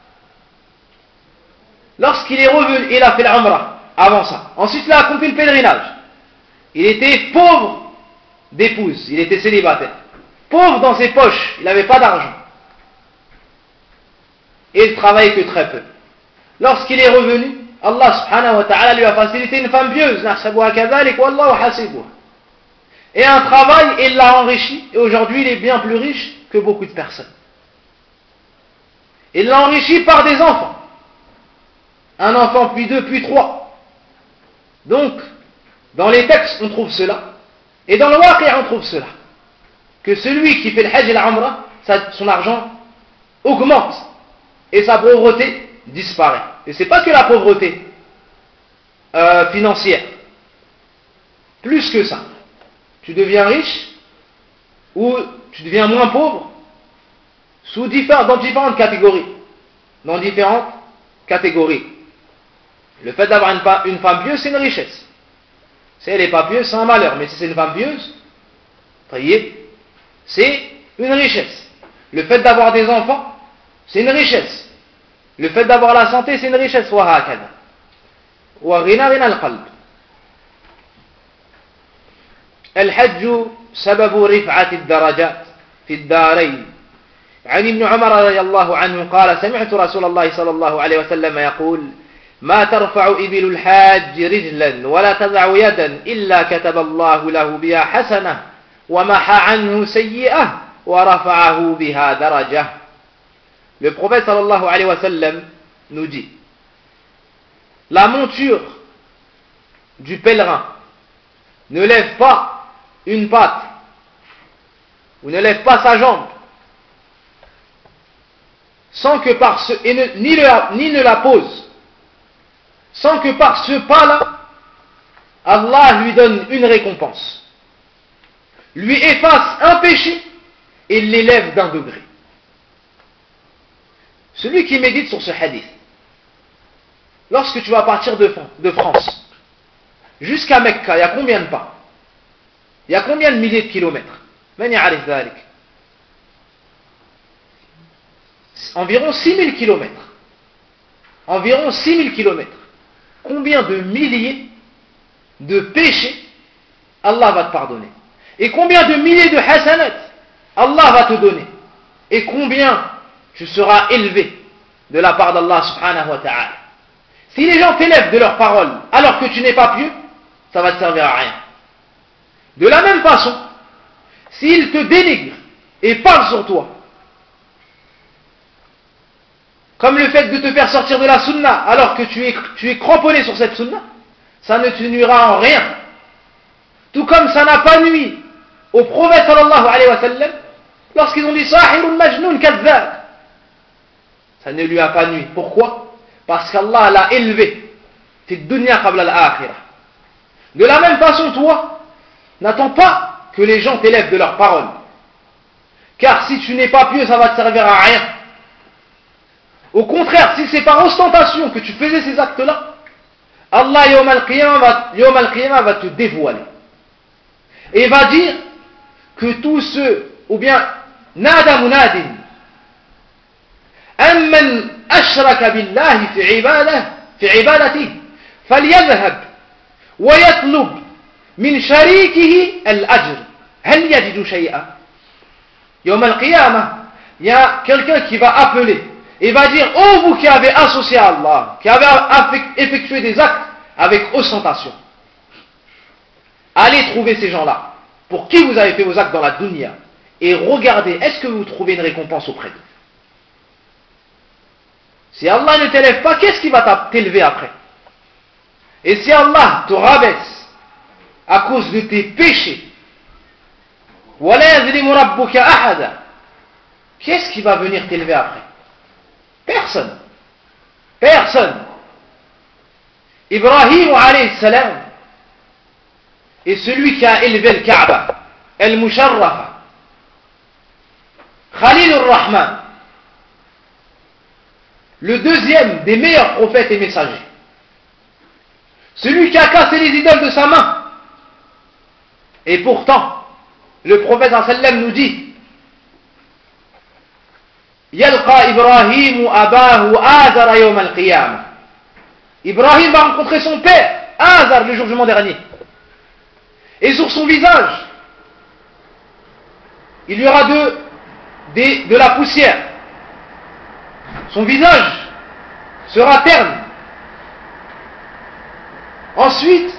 Lorsqu'il est revenu, il a fait l'umrah avant ça. Ensuite, il a accompli le pèlerinage. Il était pauvre d'épouse, il était célibataire. Pauvre dans ses poches, il n'avait pas d'argent. Et il travaillait que très peu. Lorsqu'il est revenu, Allah subhanahu wa ta'ala lui a facilité une femme pieuse. Et un travail, il l'a enrichi. Et aujourd'hui, il est bien plus riche que beaucoup de personnes. Il l'a enrichi par des enfants. Un enfant, puis 2, puis 3. Donc, dans les textes, on trouve cela. Et dans le waqi', on trouve cela. Que celui qui fait le hajj et la umrah, son argent augmente et sa pauvreté disparaît. Et c'est pas que la pauvreté financière. Plus que ça. Tu deviens riche ou tu deviens moins pauvre dans différentes catégories. Dans différentes catégories. Le fait d'avoir une femme pieuse, c'est une richesse. Si elle n'est pas pieuse, c'est un malheur. Mais si c'est une femme pieuse, c'est une richesse. Le fait d'avoir des enfants, c'est une richesse. Le fait d'avoir la santé, c'est une richesse. الحج سبب رفعة الدرجات في الدارين. عن ابن عمر رضي الله عنه قال سمعت رسول الله صلى الله عليه وسلم يقول ما ترفع إبل الحاج رجلا ولا تضع يدا إلا كتب الله له بها حسنة ومحى عنه سيئة ورفعه بها درجة. Le prophète sallallahu alayhi wa sallam nous dit la monture du pèlerin ne lève pas une patte ou ne lève pas sa jambe sans que par ce ni ne la pose sans que par ce pas-là Allah lui donne une récompense, lui efface un péché et l'élève d'un degré. Celui qui médite sur ce hadith, lorsque tu vas partir de France jusqu'à Mecca, il y a combien de pas? Il y a combien de milliers de kilomètres? Environ 6000 kilomètres. Environ 6000 kilomètres. Combien de milliers de péchés Allah va te pardonner? Et combien de milliers de hasanat Allah va te donner? Et combien tu seras élevé de la part d'Allah subhanahu wa ta'ala? Si les gens t'élèvent de leurs paroles alors que tu n'es pas pieux, ça va te servir à rien. De la même façon, s'ils te dénigrent et parlent sur toi, comme le fait de te faire sortir de la sunna alors que tu es cramponné sur cette sunna, ça ne te nuira en rien. Tout comme ça n'a pas nui au prophète sallallahu alayhi wa sallam lorsqu'ils ont dit Sahirun majnoun kadhab. Ça ne lui a pas nui. Pourquoi? Parce qu'Allah l'a élevé. Fi dunya qabla al-akhirah. De la même façon, toi, n'attends pas que les gens t'élèvent de leurs paroles. Car si tu n'es pas pieux, ça va te servir à rien. Au contraire, si c'est par ostentation que tu faisais ces actes-là, Allah yawm al-qiyamah va te dévoiler. Et va dire que tous ceux, ou bien nada munadin, amman ashraka billahi fi ibadatihi, falyadhhab wa yatlub min sharikihi al-ajr. Hal yajidu shay'a? Yawm al-qiyamah, il y a quelqu'un qui va appeler et va dire, oh vous qui avez associé à Allah, qui avez effectué des actes avec ostentation, allez trouver ces gens-là, pour qui vous avez fait vos actes dans la dunya, et regardez, est-ce que vous trouvez une récompense auprès d'eux? Si Allah ne t'élève pas, qu'est-ce qui va t'élever après? Et si Allah te rabaisse à cause de tes péchés, qu'est-ce qui va venir t'élever après? Personne. Personne. Ibrahim alayhi salam est celui qui a élevé le Kaaba, al-Musharrafa, Khalil al-Rahman, le deuxième des meilleurs prophètes et messagers, celui qui a cassé les idoles de sa main. Et pourtant, le prophète sallam nous dit Yalqa Ibrahim abahu Azar yawm al-qiyamah. Ibrahim va rencontrer son père, Azar, le jour du jugement dernier. Et sur son visage, il y aura de la poussière. Son visage sera terne. Ensuite,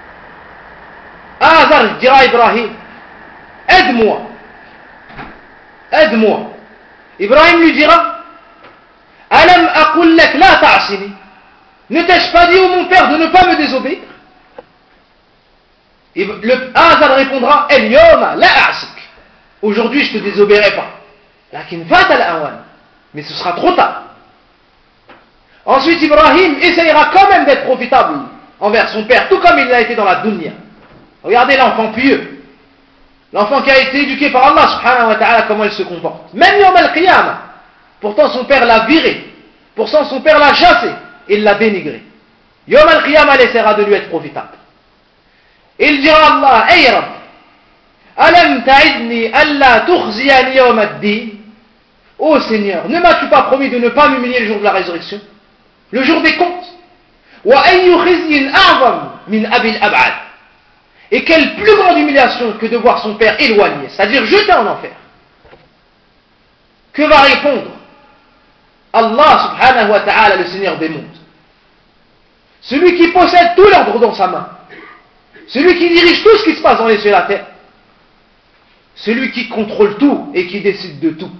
Azar dira à Ibrahim, aide-moi. Aide-moi. Ibrahim lui dira, Alam aqul lak la ta'asini. Ne t'ai-je pas dit, ô mon père, de ne pas me désobéir? Le Azad répondra El-Yoma la a'sik. Aujourd'hui, je ne te désobéirai pas. Lakin fata al-awan. Mais ce sera trop tard. Ensuite, Ibrahim essayera quand même d'être profitable envers son père, tout comme il l'a été dans la dunya. Regardez l'enfant pieux. L'enfant qui a été éduqué par Allah subhanahu wa ta'ala, comment il se comporte. Même Yom al-Qiyamah. Pourtant, son père l'a viré. Pourtant, son père l'a chassé. Il l'a dénigré. Yom al-Qiyamah, il essaiera de lui être profitable. Il dira à Allah, Hey Rabb, Alam ta'idni alla tukhziyani yawm ad-din. Ô Seigneur, ne m'as-tu pas promis de ne pas m'humilier le jour de la résurrection, le jour des comptes? Wa ayyu khizyin a'zam min abil ab'ad. Et quelle plus grande humiliation que de voir son père éloigné, c'est-à-dire jeté en enfer. Que va répondre Allah subhanahu wa ta'ala, le Seigneur des mondes? Celui qui possède tout l'ordre dans sa main, celui qui dirige tout ce qui se passe dans les cieux et la terre, celui qui contrôle tout et qui décide de tout.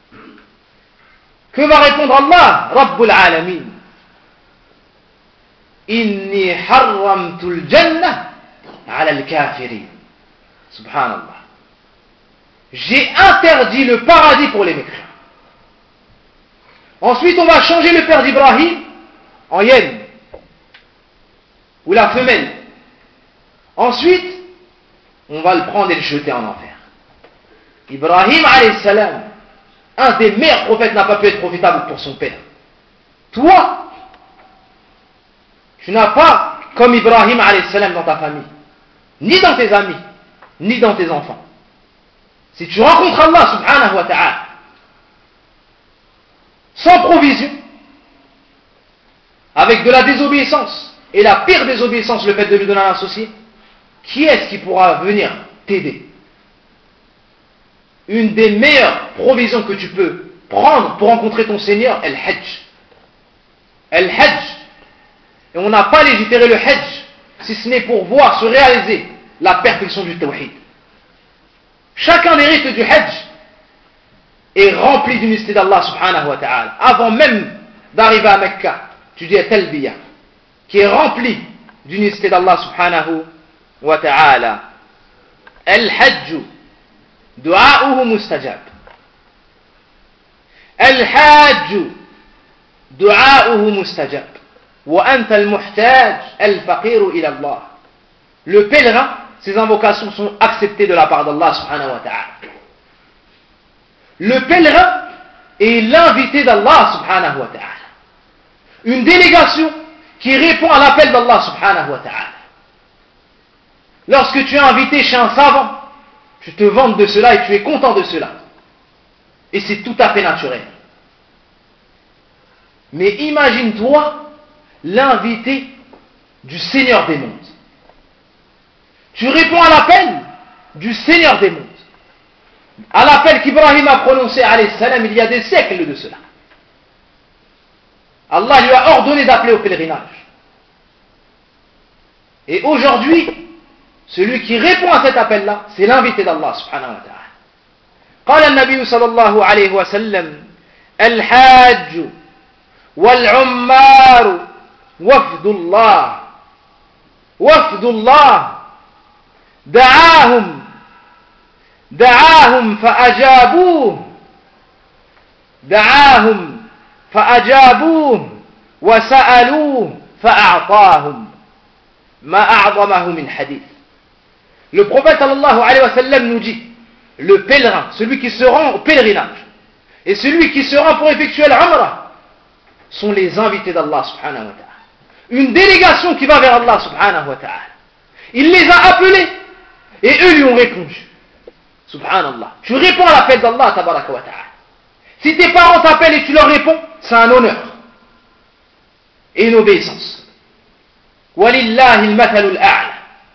Que va répondre Allah, Rabbul Alamin? Inni harramtul jannah ala al-kafirin. Subhanallah. J'ai interdit le paradis pour les mécréants. Ensuite, on va changer le père d'Ibrahim en hyène, ou la femelle. Ensuite, on va le prendre et le jeter en enfer. Ibrahim alayhi salam, un des meilleurs prophètes, n'a pas pu être profitable pour son père. Toi, tu n'as pas comme Ibrahim alayhi salam dans ta famille, ni dans tes amis, ni dans tes enfants. Si tu rencontres Allah subhanahu wa ta'ala sans provision, avec de la désobéissance, et la pire désobéissance, le fait de lui donner un associé, qui est-ce qui pourra venir t'aider? Une des meilleures provisions que tu peux prendre pour rencontrer ton Seigneur est le Hajj. Le Hajj. Et on n'a pas légiféré le Hajj si ce n'est pour voir se réaliser la perfection du Tawhid. Chacun des rites du Hajj est rempli d'unicité d'Allah subhanahu wa ta'ala. Avant même d'arriver à Mecca, tu dis Talbiya, qui est rempli d'unicité d'Allah subhanahu wa ta'ala. Al-Hajj دعاؤه مستجاب. الحاج دعاؤه مستجاب. وأنت المحتاج الفقير إلى الله. Le pèlerin, ses invocations sont acceptées de la part d'Allah subhanahu wa ta'ala. Le pèlerin est l'invité d'Allah subhanahu wa ta'ala. Une délégation qui répond à l'appel d'Allah subhanahu wa ta'ala. Lorsque tu es invité chez un savant, tu te vantes de cela et tu es content de cela. Et c'est tout à fait naturel. Mais imagine-toi l'invité du Seigneur des mondes. Tu réponds à l'appel du Seigneur des mondes. À l'appel qu'Ibrahim a prononcé alayhi salam il y a des siècles de cela. Allah lui a ordonné d'appeler au pèlerinage. Et aujourd'hui, celui qui répond à cet appel-là, c'est l'invité d'Allah subhanahu wa ta'ala. قال النبي صلى الله عليه وسلم الحاج والعمار وفد الله وفد الله دعاهم فأجابوه وسألوه فأعطاهم ما أعظمه من حديث. Le prophète sallallahu alayhi wa sallam nous dit, le pèlerin, celui qui se rend au pèlerinage, et celui qui se rend pour effectuer l'umrah, sont les invités d'Allah subhanahu wa ta'ala. Une délégation qui va vers Allah subhanahu wa ta'ala. Il les a appelés, et eux lui ont répondu. Subhanallah. Tu réponds à l'appel d'Allah tabaraka wa ta'ala. Si tes parents t'appellent et tu leur réponds, c'est un honneur. Et une obéissance. Walillahi al-mathalul a'la.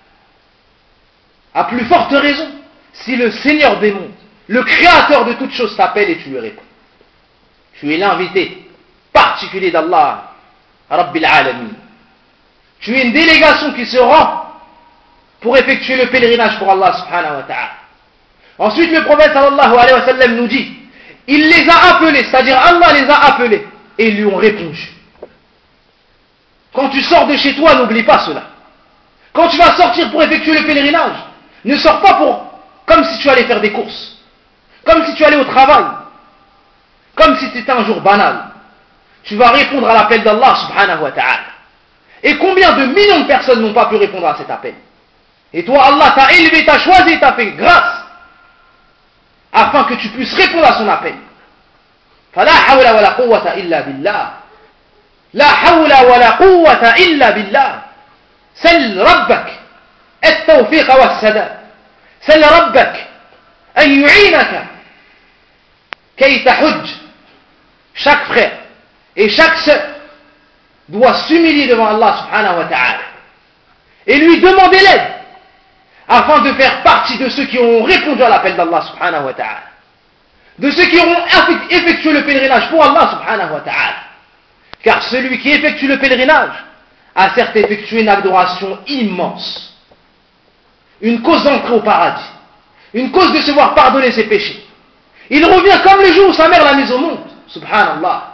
À plus forte raison, si le Seigneur des mondes, le Créateur de toutes choses t'appelle et tu lui réponds. Tu es l'invité particulier d'Allah, Rabbil Alamin. Tu es une délégation qui se rend pour effectuer le pèlerinage pour Allah subhanahu wa ta'ala. Ensuite, le prophète sallallahu alayhi wa sallam nous dit, il les a appelés, c'est-à-dire Allah les a appelés, et ils lui ont répondu. Quand tu sors de chez toi, n'oublie pas cela. Quand tu vas sortir pour effectuer le pèlerinage, ne sors pas comme si tu allais faire des courses, comme si tu allais au travail, comme si c'était un jour banal. Tu vas répondre à l'appel d'Allah subhanahu wa ta'ala. Et combien de millions de personnes n'ont pas pu répondre à cet appel? Et toi, Allah t'a élevé, t'a choisi, t'a fait grâce, afin que tu puisses répondre à son appel. فلا حول ولا قوة إلا بالله لا حول ولا قوة إلا بالله سل ربك التوفيق والسداد سل ربك أن يعينك كي تحج. Chaque frère et chaque sœur doit s'humilier devant Allah subhanahu wa ta'ala et lui demander l'aide afin de faire partie de ceux qui auront répondu à l'appel d'Allah subhanahu wa ta'ala, de ceux qui auront effectué le pèlerinage pour Allah subhanahu wa ta'ala. Car celui qui effectue le pèlerinage a certes effectué une adoration immense, une cause d'entrée au paradis, une cause de se voir pardonner ses péchés. Il revient comme le jour où sa mère l'a mise au monde, subhanallah.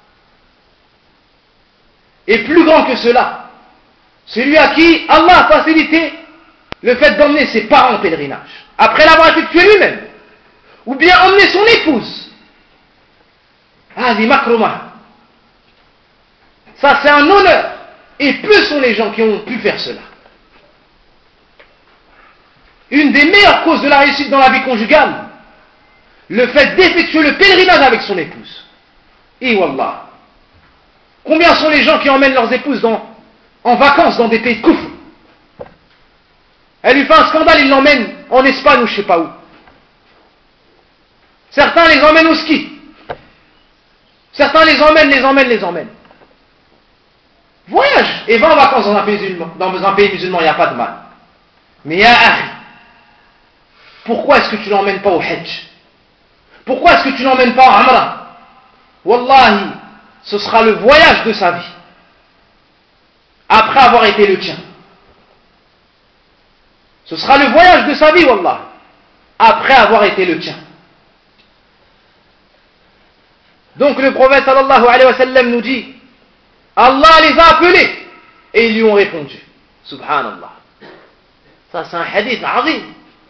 Et plus grand que cela, celui à qui Allah a facilité le fait d'emmener ses parents au pèlerinage, après l'avoir effectué lui-même, ou bien emmener son épouse. Hadi makruma. Ça c'est un honneur, et peu sont les gens qui ont pu faire cela. Une des meilleures causes de la réussite dans la vie conjugale, le fait d'effectuer le pèlerinage avec son épouse. Et wallah, combien sont les gens qui emmènent leurs épouses en vacances dans des pays de koufr? Elle lui fait un scandale, ils l'emmènent en Espagne ou je sais pas où. Certains les emmènent au ski. Certains les emmènent. Voyage et va en vacances dans un pays musulman, il n'y a pas de mal. Mais ya akhi, pourquoi est-ce que tu ne l'emmènes pas au Hajj? Pourquoi est-ce que tu ne l'emmènes pas en Umrah? Wallahi, ce sera le voyage de sa vie, après avoir été le tien. Ce sera le voyage de sa vie, wallah, après avoir été le tien. Donc le prophète sallallahu alayhi wa sallam nous dit, Allah les a appelés et ils lui ont répondu. Subhanallah. Ça c'est un hadith azim.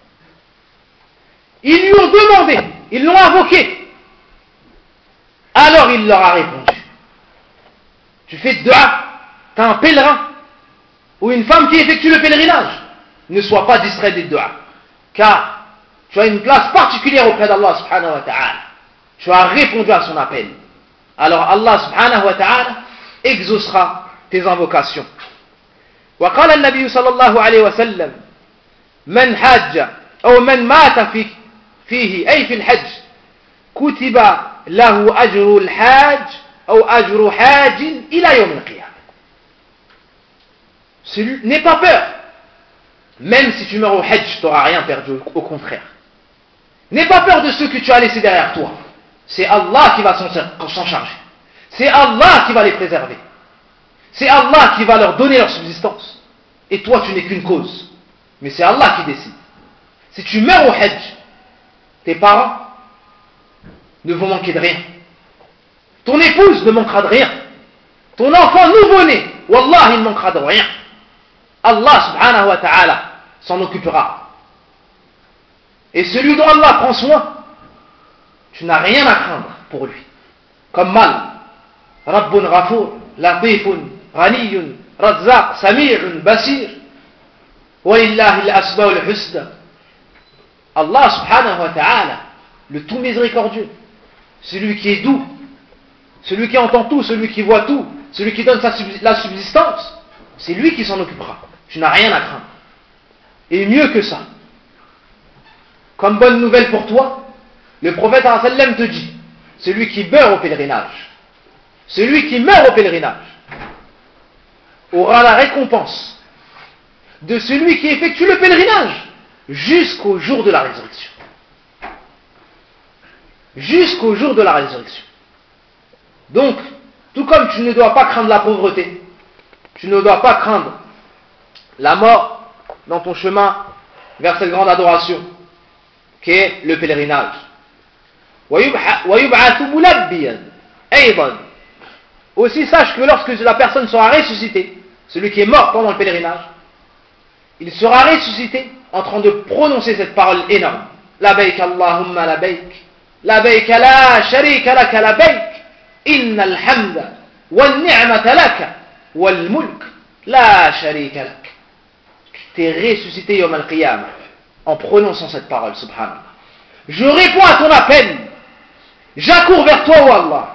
Ils lui ont demandé, ils l'ont invoqué. Alors il leur a répondu. Tu fais dua, tu as un pèlerin ou une femme qui effectue le pèlerinage. Ne sois pas distrait des dua, car tu as une place particulière auprès d'Allah subhanahu wa ta'ala. Tu as répondu à son appel. Alors Allah subhanahu wa ta'ala exaucera tes invocations. وقال النبي صلى الله عليه وسلم من حاج أو من مات فيه أي في الحج كتب له أجر الحاج أو أجر حاج إلى يوم القيامة. N'aie pas peur. Même si tu meurs au Hajj, tu n'auras rien perdu, au contraire. N'aie pas peur de ceux que tu as laissés derrière toi. C'est Allah qui va s'en charger. C'est Allah qui va les préserver. C'est Allah qui va leur donner leur subsistance. Et toi, tu n'es qu'une cause. Mais c'est Allah qui décide. Si tu meurs au Hajj, tes parents ne vont manquer de rien. Ton épouse ne manquera de rien. Ton enfant nouveau-né, wallah, il ne manquera de rien. Allah subhanahu wa ta'ala s'en occupera. Et celui dont Allah prend soin, tu n'as rien à craindre pour lui. Comme mal. Rabbun Ghafour, Latifun, Ghaniyun, Razzaq, Sami'un, Basir. Walillahi al-asma'ul husna. Allah subhanahu wa ta'ala, le tout miséricordieux, celui qui est doux, celui qui entend tout, celui qui voit tout, celui qui donne la subsistance, c'est lui qui s'en occupera. Tu n'as rien à craindre. Et mieux que ça, comme bonne nouvelle pour toi, le prophète sallam te dit, celui qui meurt au pèlerinage, aura la récompense de celui qui effectue le pèlerinage jusqu'au jour de la résurrection. Jusqu'au jour de la résurrection. Donc, tout comme tu ne dois pas craindre la pauvreté, tu ne dois pas craindre la mort dans ton chemin vers cette grande adoration qu'est le pèlerinage. Aussi sache que lorsque la personne sera ressuscitée, celui qui est mort pendant le pèlerinage, il sera ressuscité en train de prononcer cette parole énorme. Labayk Allahumma labayk, labayk la sharika laka labayk, innal hamda wal ni'mata laka wal mulk la sharika lak. Tu es ressuscité yawm al-qiyamah en prononçant cette parole, subhanallah. Je réponds à ton appel, j'accours vers toi, oh Allah.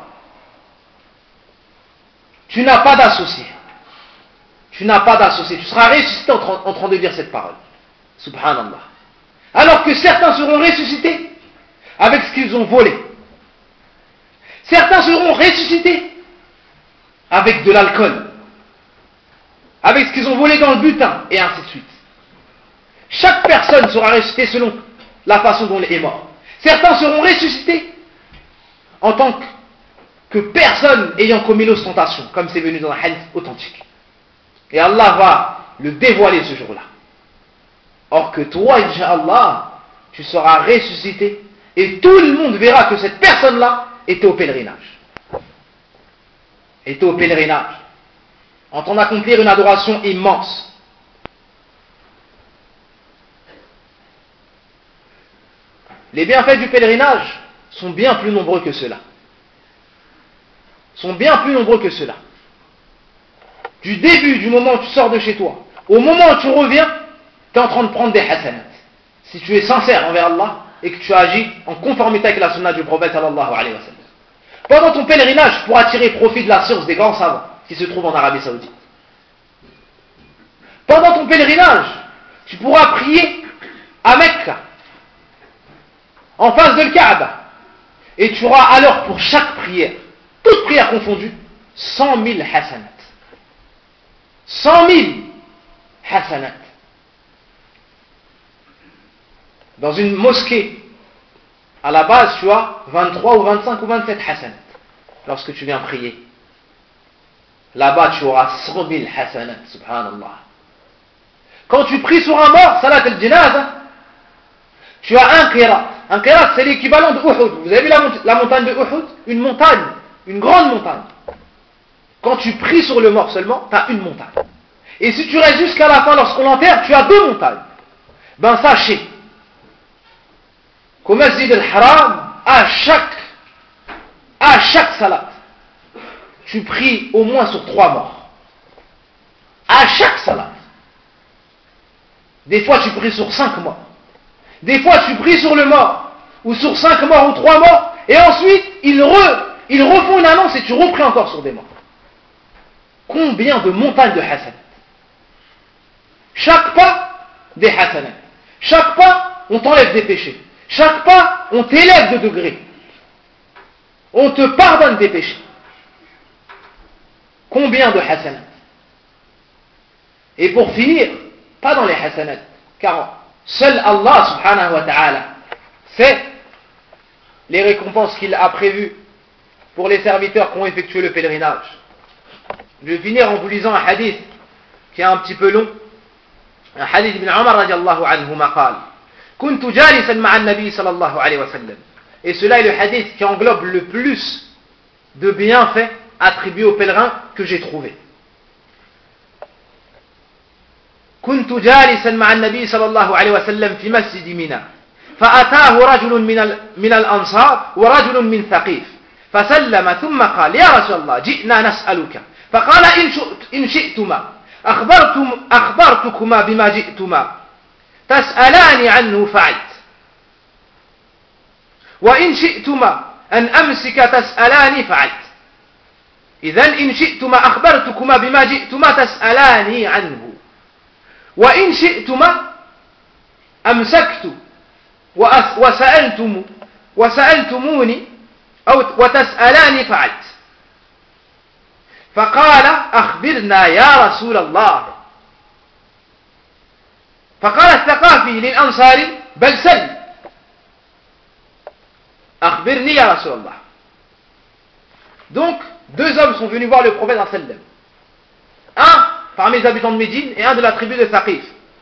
Tu n'as pas d'associé. Tu n'as pas d'associé. Tu seras ressuscité en train de dire cette parole. Subhanallah. Alors que certains seront ressuscités avec ce qu'ils ont volé. Certains seront ressuscités avec de l'alcool, avec ce qu'ils ont volé dans le butin, et ainsi de suite. Chaque personne sera ressuscitée selon la façon dont elle est morte. Certains seront ressuscités en tant que personne ayant commis l'ostentation, comme c'est venu dans un hadith authentique. Et Allah va le dévoiler ce jour-là. Or que toi, Inch'Allah, tu seras ressuscité et tout le monde verra que cette personne-là était au pèlerinage. Était au pèlerinage. En train d'accomplir une adoration immense. Les bienfaits du pèlerinage sont bien plus nombreux que cela. Sont bien plus nombreux que cela. Du début, du moment où tu sors de chez toi, au moment où tu reviens, tu es en train de prendre des hasanat. Si tu es sincère envers Allah et que tu agis en conformité avec la sunna du prophète sallallahu alayhi wa sallam. Pendant ton pèlerinage, tu pourras tirer profit de la science des grands savants qui se trouvent en Arabie Saoudite. Pendant ton pèlerinage, tu pourras prier à Mecca, en face de Kaaba, et tu auras alors pour chaque prière, toute prière confondue, 100 000 hasanat. 100 000 hasanat. Dans une mosquée, à la base, tu as 23 ou 25 ou 27 hasanat lorsque tu viens prier. Là-bas, tu auras 100 000 hasanat, subhanallah. Quand tu pries sur un mort, salat al-janaza, tu as un qirat. Un qirat, c'est l'équivalent de Uhud. Vous avez vu la montagne de Uhud? Une montagne, une grande montagne. Quand tu pries sur le mort seulement, tu as une montagne. Et si tu restes jusqu'à la fin lorsqu'on l'enterre, tu as deux montagnes. Ben sachez qu'au Masjid al-Haram, à chaque salat, tu pries au moins sur 3 morts. À chaque salat. Des fois tu pries sur 5 morts. Des fois tu pries sur le mort, ou sur 5 morts ou 3 morts, et ensuite ils refont une annonce et tu repries encore sur des morts. Combien de montagnes de hasanat? Chaque pas, des hasanat. Chaque pas, on t'enlève des péchés. Chaque pas, on t'élève de degré. On te pardonne des péchés. Combien de hasanat? Et pour finir, pas dans les hasanat, car seul Allah subhanahu wa ta'ala sait les récompenses qu'il a prévues pour les serviteurs qui ont effectué le pèlerinage. Je vais finir en vous lisant un hadith qui est un petit peu long. Un hadith d'Ibn Umar radiallahu anhuma qal kuntu jalisan ma'a an-nabi sallallahu alayhi wa sallam. Et cela est le hadith qui englobe le plus de bienfaits attribués aux pèlerins que j'ai trouvé. كنت جالسا مع النبي صلى الله عليه وسلم في مسجد منى فأتاه رجل من الأنصار ورجل من ثقيف فسلم ثم قال يا رسول الله جئنا نسألك فقال إن شئتما أخبرتكما بما جئتما تسألان عنه فعلت وإن شئتما أن أمسك تسألاني فعلت إذن إن شئتما أخبرتكما بما جئتما تسألاني عنه وإن شئتما أمسكت وسألتموني أو وتسألاني فعلت فقال أخبرنا يا رسول الله فقال الثقافي للأنصاري بل سل أخبرني يا رسول الله. Donc, deux hommes sont venus voir le prophète sallallahu alayhi wa sallam. Un parmi les habitants de Médine et un de la tribu de Thaqif.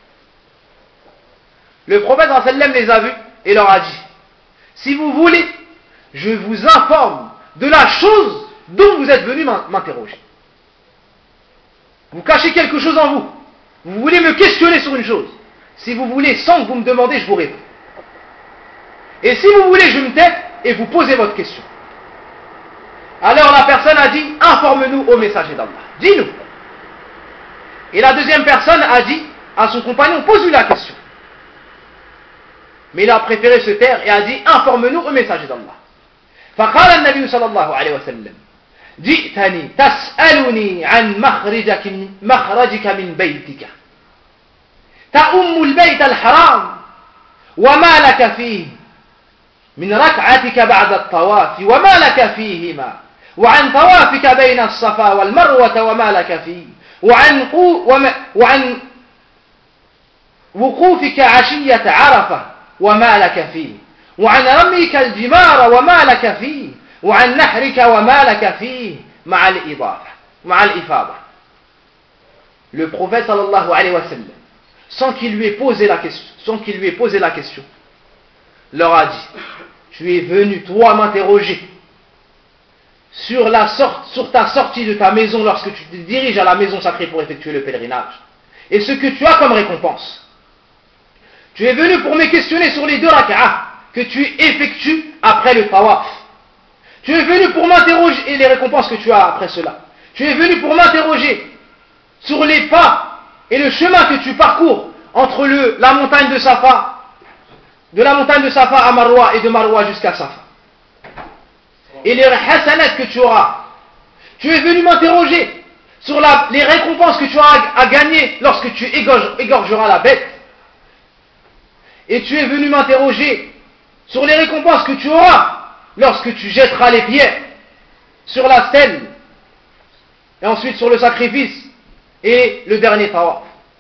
Le prophète sallallahu alayhi wa sallam les a vus et leur a dit: si vous voulez, je vous informe de la chose dont vous êtes venus m'interroger. Vous cachez quelque chose en vous. Vous voulez me questionner sur une chose. Si vous voulez, sans que vous me demandez, je vous réponds. Et si vous voulez, je me tais et vous posez votre question. Alors la personne a dit, informe-nous au messager d'Allah. Dis-nous. Et la deuxième personne a dit à son compagnon, pose-lui la question. Mais il a préféré se taire et a dit, informe-nous au messager d'Allah. فقال النبي صلى الله عليه وسلم جئتني تسألني عن مخرجك من بيتك تأم البيت الحرام وما لك فيه من ركعتك بعد الطواف وما لك فيهما وعن طوافك بين الصفا والمروة وما لك فيه وعن وقوفك عشية عرفة وما لك فيه وعن رميك الجمار وما لك فيه وعن نحرك وما لك فيه مع الإفاضة. Le prophète sallallahu alayhi wa sallam, sans qu'il lui ait posé la question, leur a dit, tu es venu toi m'interroger sur ta sortie de ta maison lorsque tu te diriges à la maison sacrée pour effectuer le pèlerinage et ce que tu as comme récompense. Tu es venu pour me questionner sur les 2 rak'ah que tu effectues après le tawaf. Tu es venu pour m'interroger et les récompenses que tu as après cela. Tu es venu pour m'interroger sur les pas et le chemin que tu parcours entre la montagne de Safa, de la montagne de Safa à Marwa et de Marwa jusqu'à Safa. Et les hasanat que tu auras. Tu es venu m'interroger sur les récompenses que tu auras à gagner lorsque tu égorgeras la bête. Et tu es venu m'interroger sur les récompenses que tu auras lorsque tu jetteras les pierres sur la stèle et ensuite sur le sacrifice et le dernier tawaf.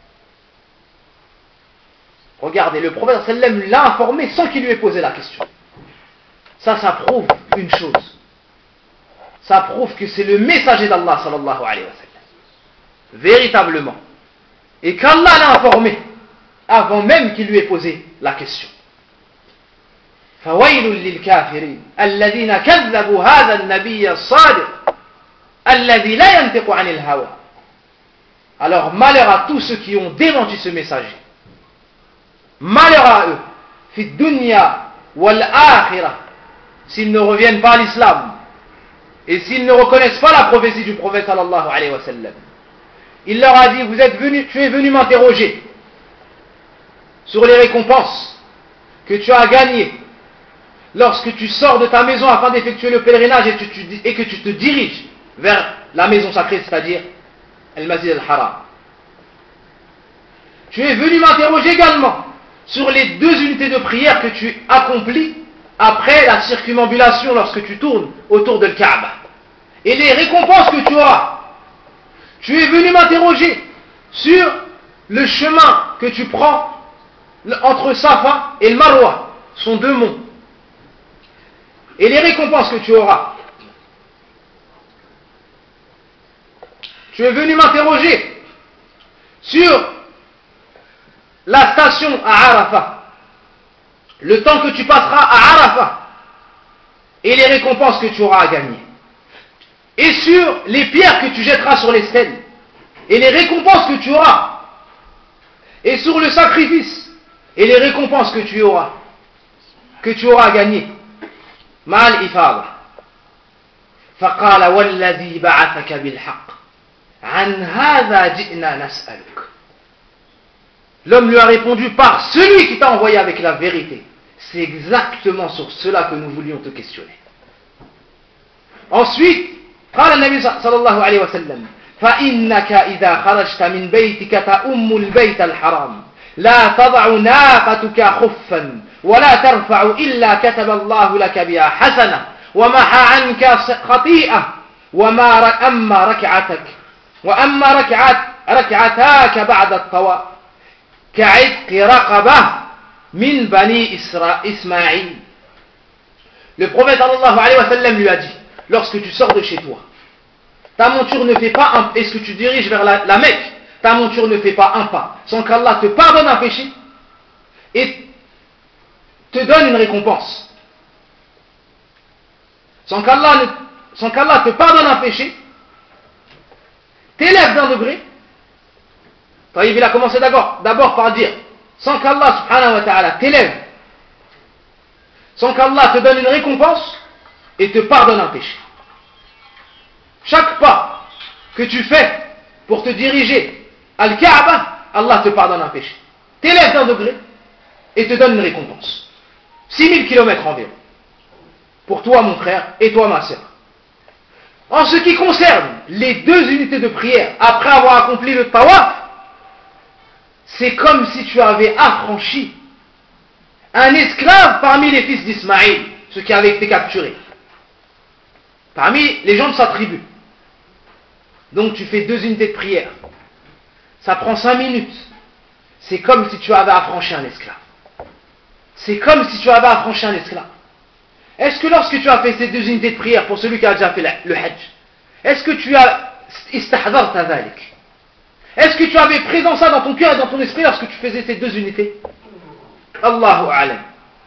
Regardez, le prophète sallam l'a informé sans qu'il lui ait posé la question. Ça prouve une chose. Ça prouve que c'est le messager d'Allah sallallahu alayhi wa sallam. Véritablement. Et qu'Allah l'a informé avant même qu'il lui ait posé la question. فويل للكافرين الذين كذبوا هذا النبي الصادق الذي لا ينطق عن الهوى. Alors malheur à tous ceux qui ont démenti ce messager. Malheur à eux, fi dunya wal akhirah, s'ils ne reviennent pas à l'islam et s'ils ne reconnaissent pas la prophétie du prophète sallallahu alayhi wa sallam. Il leur a dit, tu es venu m'interroger sur les récompenses que tu as gagnées lorsque tu sors de ta maison afin d'effectuer le pèlerinage et que tu te diriges vers la maison sacrée, c'est-à-dire Al-Masjid al-Haram. Tu es venu m'interroger également sur les 2 unités de prière que tu accomplis après la circumambulation lorsque tu tournes autour de Kaaba et les récompenses que tu auras. Tu es venu m'interroger sur le chemin que tu prends entre Safa et le Marwa, ce sont 2 monts, et les récompenses que tu auras. Tu es venu m'interroger sur la station à Arafat, le temps que tu passeras à Arafat et les récompenses que tu auras à gagner, et sur les pierres que tu jetteras sur les stèles et les récompenses que tu auras, et sur le sacrifice et les récompenses que tu auras à gagner. Mal ifada. فقال والذي بعثك بالحق عن هذا جئنا نسألك. L'homme lui a répondu, par celui qui t'a envoyé avec la vérité, c'est exactement sur cela que nous voulions te questionner. Ensuite, قال النبي صلى الله عليه وسلم فإنك إذا خرجت من بيتك تأم البيت الحرام لا تضع ناقتك خفا ولا ترفع إلا كتب الله لك بها حسنة ومحى عنك خطيئة وأما ركعتاك بعد الطواف كعتق رقبة من بني إسماعيل. Le prophète sallallahu alayhi wa sallam lui a dit, lorsque tu sors de chez toi, ta monture ne fait pas est-ce que tu diriges vers la Mecque, ta monture ne fait pas un pas sans qu'Allah te pardonne un péché et te donne une récompense. Sans qu'Allah te pardonne un péché, t'élève d'un degré Taïb, il a commencé d'abord par dire, sans qu'Allah subhanahu wa ta'ala t'élève, sans qu'Allah te donne une récompense et te pardonne un péché. Chaque pas que tu fais pour te diriger à Al-Kaaba, Allah te pardonne un péché, t'élève d'un degré et te donne une récompense. 6000 km environ. Pour toi mon frère et toi ma sœur. En ce qui concerne les 2 unités de prière, après avoir accompli le tawaf, c'est comme si tu avais affranchi un esclave parmi les fils d'Ismaïl, ceux qui avaient été capturés, parmi les gens de sa tribu. Donc tu fais 2 unités de prière, ça prend 5 minutes, c'est comme si tu avais affranchi un esclave. C'est comme si tu avais affranchi un esclave. Est-ce que lorsque tu as fait ces 2 unités de prière pour celui qui a déjà fait le hajj, est-ce que tu as istahdarta dhalik? Est-ce que tu avais présent ça dans ton cœur et dans ton esprit lorsque tu faisais ces 2 unités? Allahu a'lam.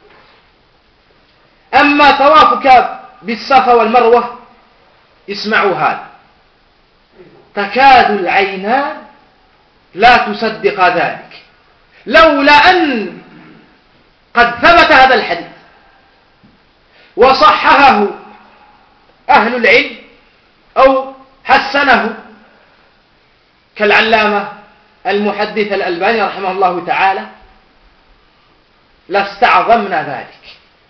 Amma tawafuka bis-safa wal-marwa, isma'u hada. تكاد العينان لا تصدق ذلك لولا أن قد ثبت هذا الحديث وصححه أهل العلم أو حسنه كالعلامة المحدث الألباني رحمه الله تعالى لاستعظمنا ذلك.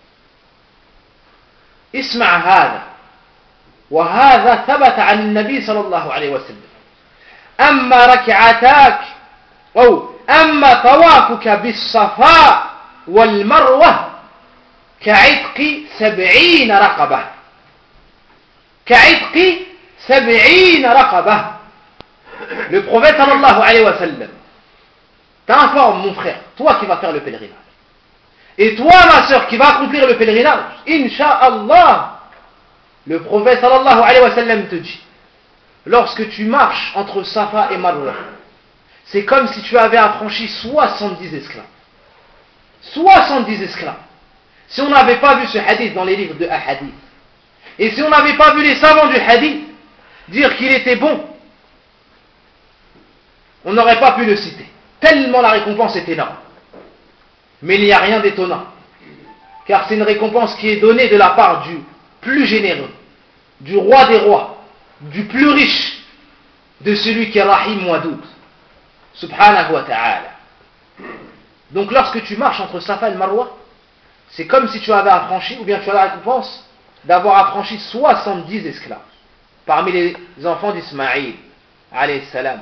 اسمع هذا، وهذا ثبت عن النبي صلى الله عليه وسلم. أما ركعتاك أو أما طوافك بالصفاء والمروة كعتق 70 رقبة، كعتق 70 رقبة. Le prophète sallallahu alayhi wa sallam t'informe, mon frère, toi qui vas faire le pèlerinage, et toi ma soeur qui va accomplir le pèlerinage, Inch'Allah, le prophète sallallahu alayhi wa sallam te dit, lorsque tu marches entre Safa et Marwa, c'est comme si tu avais affranchi 70 esclaves. 70 esclaves. Si on n'avait pas vu ce hadith dans les livres de hadith, et si on n'avait pas vu les savants du hadith dire qu'il était bon, on n'aurait pas pu le citer. Tellement la récompense est énorme. Mais il n'y a rien d'étonnant, car c'est une récompense qui est donnée de la part du plus généreux, du roi des rois, du plus riche, de celui qui est Rahim Wadoud, subhanahu wa ta'ala. Donc lorsque tu marches entre Safa et Marwa, c'est comme si tu avais affranchi, ou bien tu as la récompense d'avoir affranchi 70 esclaves parmi les enfants d'Ismaïl alayhi salam.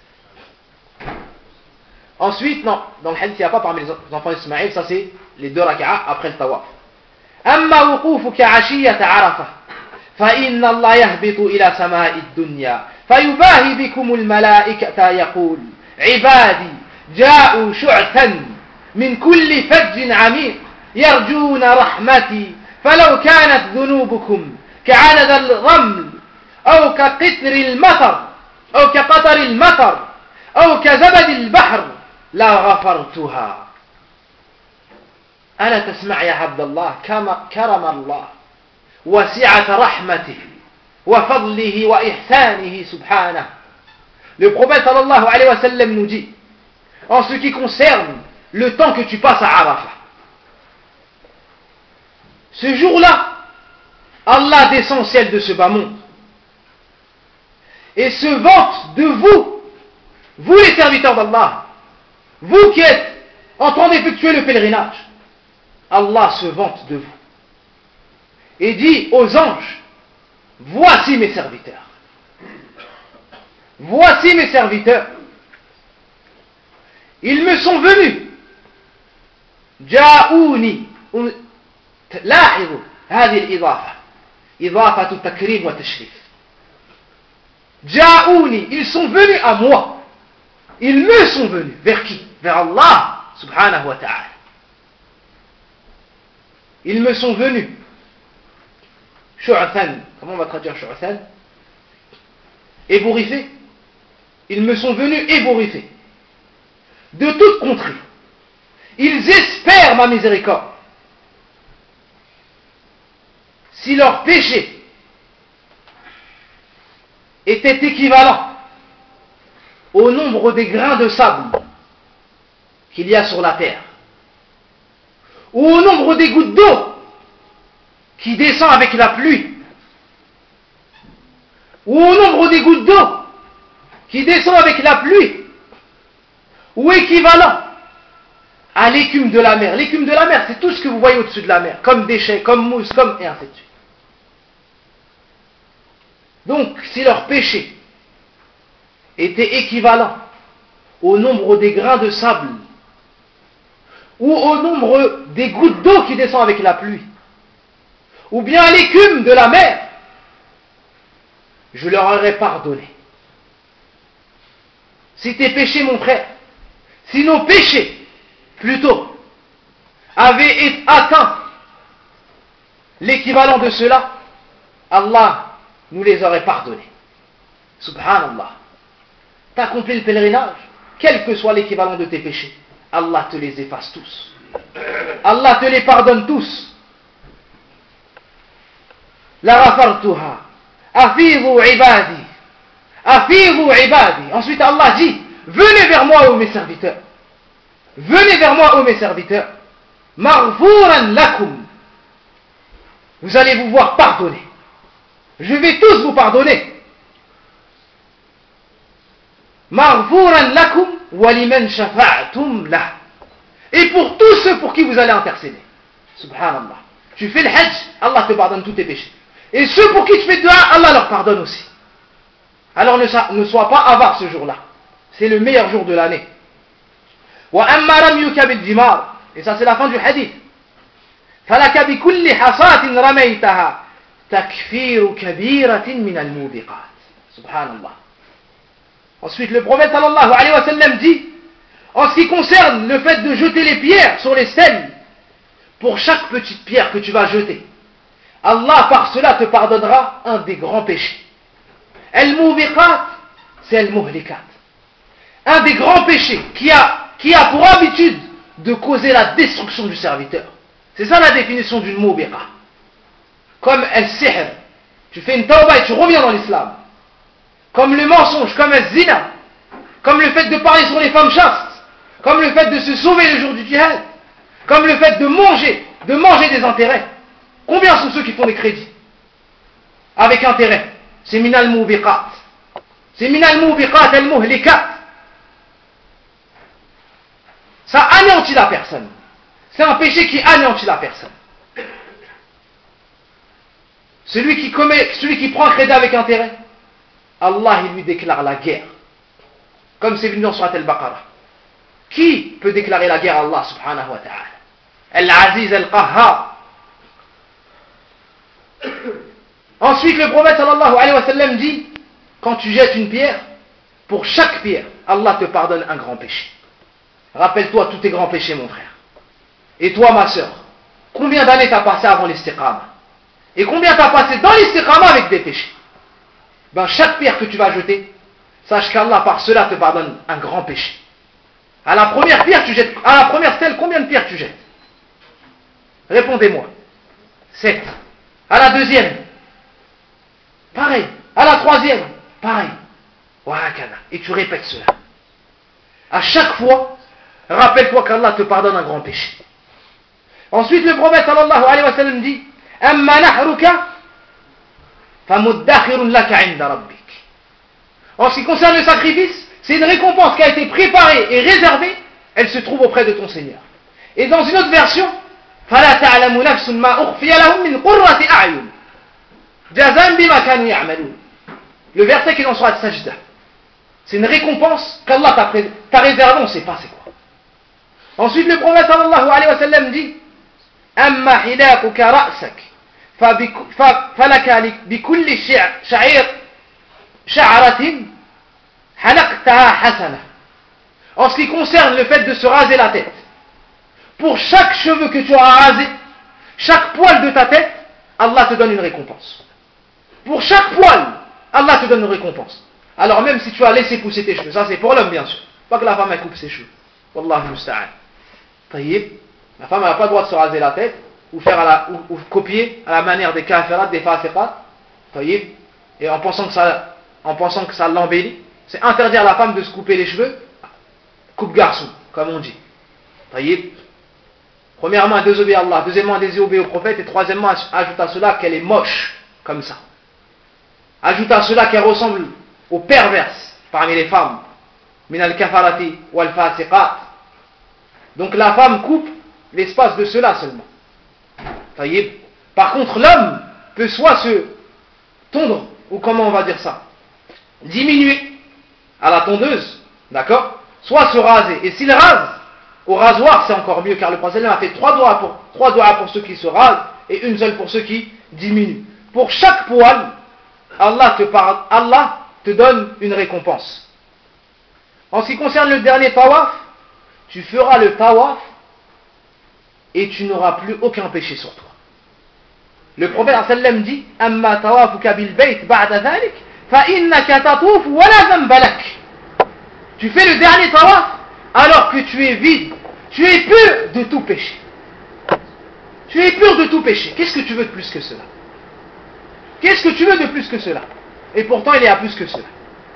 Ensuite, non, dans le hadith il n'y a pas parmi les enfants d'Ismaïl, ça c'est les 2 raka'a après le tawaf. أما وقوفك عشية عرفة فإن الله يهبط إلى سماء الدنيا فيباهي بكم الملائكة يقول عبادي جاءوا شعثا من كل فج عميق يرجون رحمتي فلو كانت ذنوبكم كعدد الرمل أو كقطر المطر أو كقطر المطر أو كزبد البحر لغفرتها. ألا تسمع يا عبد الله كرم الله وسعة رحمته وفضله وإحسانه سبحانه. Le prophète sallallahu alayhi wa sallam nous dit, en ce qui concerne le temps que tu passes à Arafah, ce jour-là, Allah descend au ciel de ce bas monde et se vante de vous, vous les serviteurs d'Allah, vous qui êtes en train d'effectuer le pèlerinage. Allah se vante de vous et dit aux anges, voici mes serviteurs, voici mes serviteurs, ils me sont venus, جاءوني. لاحظوا هذه الإضافة، إضافة تكريم وتشريف. جاءوني, ils sont venus à moi, ils me sont venus, vers qui? Vers Allah subhanahu wa ta'ala. Ils me sont venus. Shu'athan, comment on va traduire Shu'athan? Ébouriffés. Ils me sont venus ébouriffés. De toute contrée. Ils espèrent ma miséricorde. Si leur péché était équivalent au nombre des grains de sable qu'il y a sur la terre, ou au nombre des gouttes d'eau qui descend avec la pluie, ou au nombre des gouttes d'eau qui descend avec la pluie, ou équivalent à l'écume de la mer. L'écume de la mer, c'est tout ce que vous voyez au-dessus de la mer, comme déchets, comme mousse, comme et ainsi de suite. Donc, si leur péché était équivalent au nombre des grains de sable, ou au nombre des gouttes d'eau qui descendent avec la pluie, ou bien à l'écume de la mer, je leur aurais pardonné. Si tes péchés, mon frère, si nos péchés, plutôt, avaient atteint l'équivalent de cela, Allah nous les aurait pardonnés. Subhanallah. Tu as accompli le pèlerinage, quel que soit l'équivalent de tes péchés, Allah te les efface tous. Allah te les pardonne tous. La ghafartuha. Afidhu ibadi. Afidhu ibadi. Ensuite Allah dit, venez vers moi, ô mes serviteurs. Venez vers moi, ô mes serviteurs. Maghfuran lakum. Vous allez vous voir pardonner. Je vais tous vous pardonner. Maghfuran lakum wa liman shafa'tum lah. Et pour tous ceux pour qui vous allez intercéder. Subhanallah. Tu fais le hajj, Allah te pardonne tous tes péchés. Et ceux pour qui tu fais dua, Allah leur pardonne aussi. Alors ne sois pas avare ce jour-là. C'est le meilleur jour de l'année. Wa amma ramyuka bil jimar. Et ça c'est la fin du hadith. Falaka bi kulli hasatin ramaytaha takfiru kabiratin min al-mubiqat. Subhanallah. Ensuite le prophète sallallahu alayhi wa sallam dit, en ce qui concerne le fait de jeter les pierres sur les stèles, pour chaque petite pierre que tu vas jeter, Allah par cela te pardonnera un des grands péchés. Al-mubiqat, c'est al-muhlikat. Un des grands péchés qui a pour habitude de causer la destruction du serviteur. C'est ça la définition d'une mubiqa. Comme al-sihr, tu fais une tawbah et tu reviens dans l'islam. Comme le mensonge, comme al-zina, comme le fait de parler sur les femmes chastes, comme le fait de se sauver le jour du djihad, comme le fait de manger des intérêts. Combien sont ceux qui font des crédits avec intérêt? C'est minal mubiqat. C'est minal mubiqat al-muhlikat. Ça anéantit la personne. C'est un péché qui anéantit la personne. Celui qui prend un crédit avec intérêt, Allah il lui déclare la guerre. Comme c'est venu dans Surat al-Baqarah. Qui peut déclarer la guerre à Allah subhanahu wa ta'ala? Al-Aziz al-Qahhar. Ensuite le prophète sallallahu alayhi wa sallam dit, quand tu jettes une pierre, pour chaque pierre, Allah te pardonne un grand péché. Rappelle-toi tous tes grands péchés mon frère. Et toi ma soeur, combien d'années t'as passé avant l'istiqama? Et combien t'as passé dans l'istiqama avec des péchés? Ben chaque pierre que tu vas jeter, sache qu'Allah par cela te pardonne un grand péché. À la première pierre tu jettes, à la première stèle, combien de pierres tu jettes? Répondez-moi. 7. À la deuxième, pareil. À la troisième, pareil. Et tu répètes cela. À chaque fois, rappelle-toi qu'Allah te pardonne un grand péché. Ensuite le prophète sallallahu alayhi wa sallam dit, Amma nahruka famuddakhirun laka inda rabbik. En ce qui concerne le sacrifice, c'est une récompense qui a été préparée et réservée, elle se trouve auprès de ton Seigneur. Et dans une autre version, فَلَا تَعْلَمُ نَفْسٌ مَا أُخْفِيَ لَهُم مِّن قُرَّةِ أَعْيُنٍ جَزَاءً بِمَا كَانُوا يَعْمَلُونَ. Le verset qui est dans Surat Sajda. C'est une récompense qu'Allah t'a réservée, on ne sait pas c'est quoi. Ensuite le prophète sallallahu alayhi wa sallam dit, أَمَّا حِلَاقُكَ رَأْسَكَ فَلَكَ بِكُلِّ شَعِيرٍ شَعْرَةٍ حَلَقْتَهَا حَسَنَةً. En ce qui concerne le fait de se raser la tête, pour chaque cheveu que tu auras rasé, chaque poil de ta tête, Allah te donne une récompense. Pour chaque poil, Allah te donne une récompense. Alors même si tu as laissé pousser tes cheveux, ça c'est pour l'homme bien sûr, pas que la femme elle coupe ses cheveux. Wallahu musta'an. Tayyib, la femme n'a pas le droit de se raser la tête, ou faire ou copier à la manière des kafirat, des fasiqat, tayyib, et en pensant que ça l'embellit. C'est interdire à la femme de se couper les cheveux, coupe garçon, comme on dit. Taïb. Premièrement, elle désobéit à Allah. Deuxièmement, elle désobéit au prophète. Et troisièmement, ajoute à cela qu'elle est moche, comme ça. Ajoute à cela qu'elle ressemble aux perverses parmi les femmes. Min al-kafarati wal-fasiqat. Donc la femme coupe l'espace de cela seulement. Taïb. Par contre, l'homme peut soit se tondre, ou comment on va dire ça, diminuer à la tondeuse, d'accord, soit se raser. Et s'il rase, au rasoir, c'est encore mieux, car le prophète a fait trois doigts pour ceux qui se rasent et une seule pour ceux qui diminuent. Pour chaque poil, Allah te donne une récompense. En ce qui concerne le dernier tawaf, tu feras le tawaf et tu n'auras plus aucun péché sur toi. Le prophète sallam dit: Amma tawafuka bil bayt ba'da dhalik fa innaka tatuf wa la dhanba lak. Tu fais le dernier tawaf alors que tu es vide, tu es pur de tout péché. Tu es pur de tout péché. Qu'est-ce que tu veux de plus que cela? Qu'est-ce que tu veux de plus que cela? Et pourtant il y a plus que cela.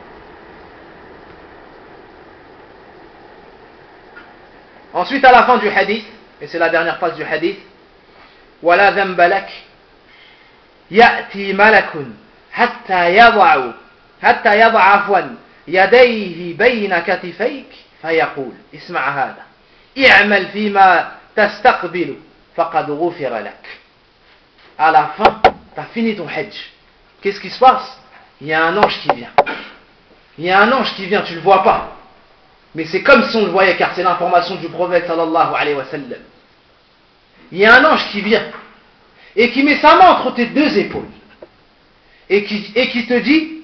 Ensuite, à la fin du hadith, et c'est la dernière phrase du hadith, وَلَا ذَنْبَ لَكَ يَأْتِي مَلَكٌ حَتَّى يَضَعَ عَفْوًا يَدَيْهِ بَيْنَ كَتِفَيْكَ فَيَقُولُ اسمع هذا اعمل فيما تستقبل فقد غفر لك. À la fin, tu as fini ton hajj. Qu'est-ce qui se passe? Il y a un ange qui vient. Il y a un ange qui vient, tu ne le vois pas. Mais c'est comme si on le voyait, car c'est l'information du prophète sallallahu alayhi wa sallam. Il y a un ange qui vient et qui met sa main entre tes deux épaules et qui te dit: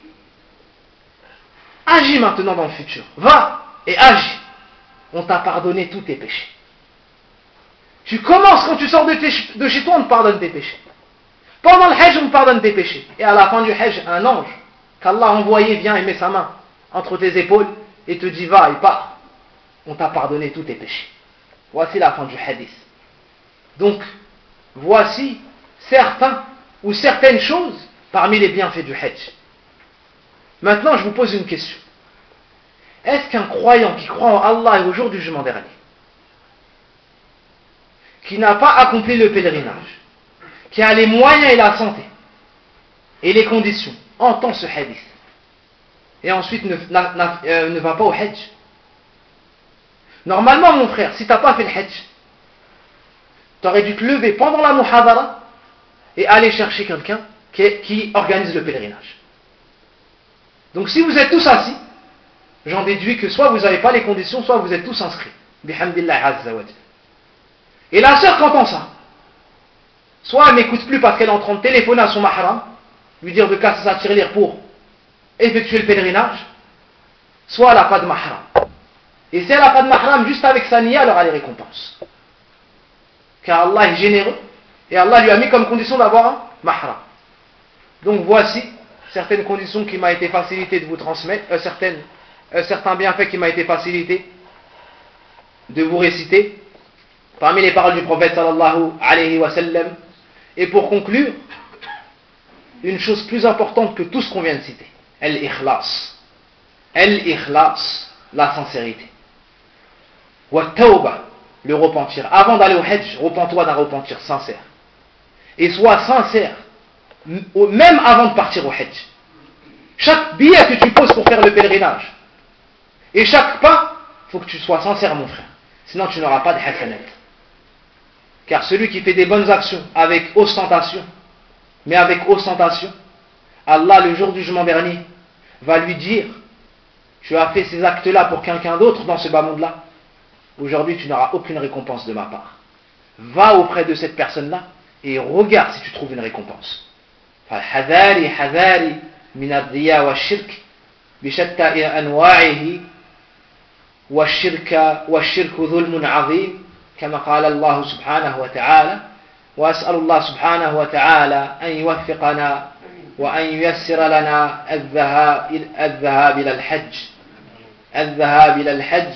agis maintenant dans le futur, va et agis, on t'a pardonné tous tes péchés. Tu commences, quand tu sors de chez toi, on te pardonne tes péchés. Pendant le hajj, on te pardonne tes péchés. Et à la fin du hajj, un ange qu'Allah a envoyé vient et met sa main entre tes épaules et te dit: va et pars, on t'a pardonné tous tes péchés. Voici la fin du hadith. Donc, voici certains ou certaines choses parmi les bienfaits du hajj. Maintenant, je vous pose une question. Est-ce qu'un croyant qui croit en Allah et au jour du jugement dernier, qui n'a pas accompli le pèlerinage, qui a les moyens et la santé et les conditions, entend ce hadith et ensuite ne va pas au hajj? Normalement, mon frère, si tu n'as pas fait le hajj, tu aurais dû te lever pendant la muhadara et aller chercher quelqu'un qui organise le pèlerinage. Donc si vous êtes tous assis, j'en déduis que soit vous n'avez pas les conditions, soit vous êtes tous inscrits. Bihamdillah azza wa jalla. Et la sœur, quand entend ça, soit elle n'écoute plus parce qu'elle est en train de téléphoner à son mahram, lui dire de casser sa tirelire pour effectuer le pèlerinage, soit elle n'a pas de mahram. Et si elle n'a pas de mahram, juste avec sa niya, elle aura les récompenses. Car Allah est généreux et Allah lui a mis comme condition d'avoir un mahram. Donc voici certaines conditions qui m'a été facilité de vous transmettre, certains bienfaits qui m'a été facilité de vous réciter parmi les paroles du prophète sallallahu alayhi wa sallam. Et pour conclure, une chose plus importante que tout ce qu'on vient de citer, al-ikhlas, la sincérité, wa tawbah, le repentir. Avant d'aller au hajj, repens-toi d'un repentir sincère et sois sincère même avant de partir au hajj. Chaque billet que tu poses pour faire le pèlerinage et chaque pas, il faut que tu sois sincère, mon frère, sinon tu n'auras pas de hasanat. Car celui qui fait des bonnes actions avec ostentation, mais avec ostentation, Allah le jour du jugement dernier va lui dire: tu as fait ces actes-là pour quelqu'un d'autre dans ce bas monde-là, aujourd'hui tu n'auras aucune récompense de ma part. Va auprès de cette personne-là et regarde si tu trouves une récompense. حذاري من الرياء والشرك بشتى أنواعه والشرك ظلم عظيم كما قال الله سبحانه وتعالى. وأسأل الله سبحانه وتعالى أن يوفقنا وأن ييسر لنا الذهاب إلى الحج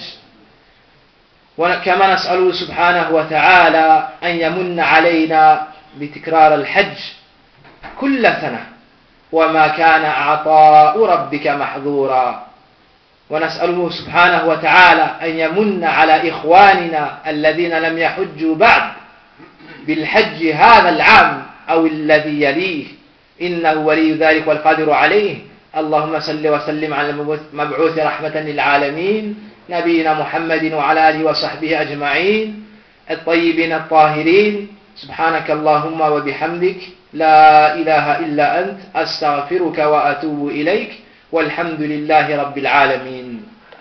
وكما نسأله سبحانه وتعالى أن يمن علينا بتكرار الحج كل سنة وما كان عطاء ربك محظورا. ونسأله سبحانه وتعالى أن يمن على إخواننا الذين لم يحجوا بعد بالحج هذا العام أو الذي يليه إنه ولي ذلك والقادر عليه. اللهم صل وسلم على المبعوث رحمة للعالمين نبينا محمد وعلى آله وصحبه أجمعين الطيبين الطاهرين. سبحانك اللهم وبحمدك لا إله إلا أنت أستغفرك وأتوب إليك والحمد لله رب العالمين.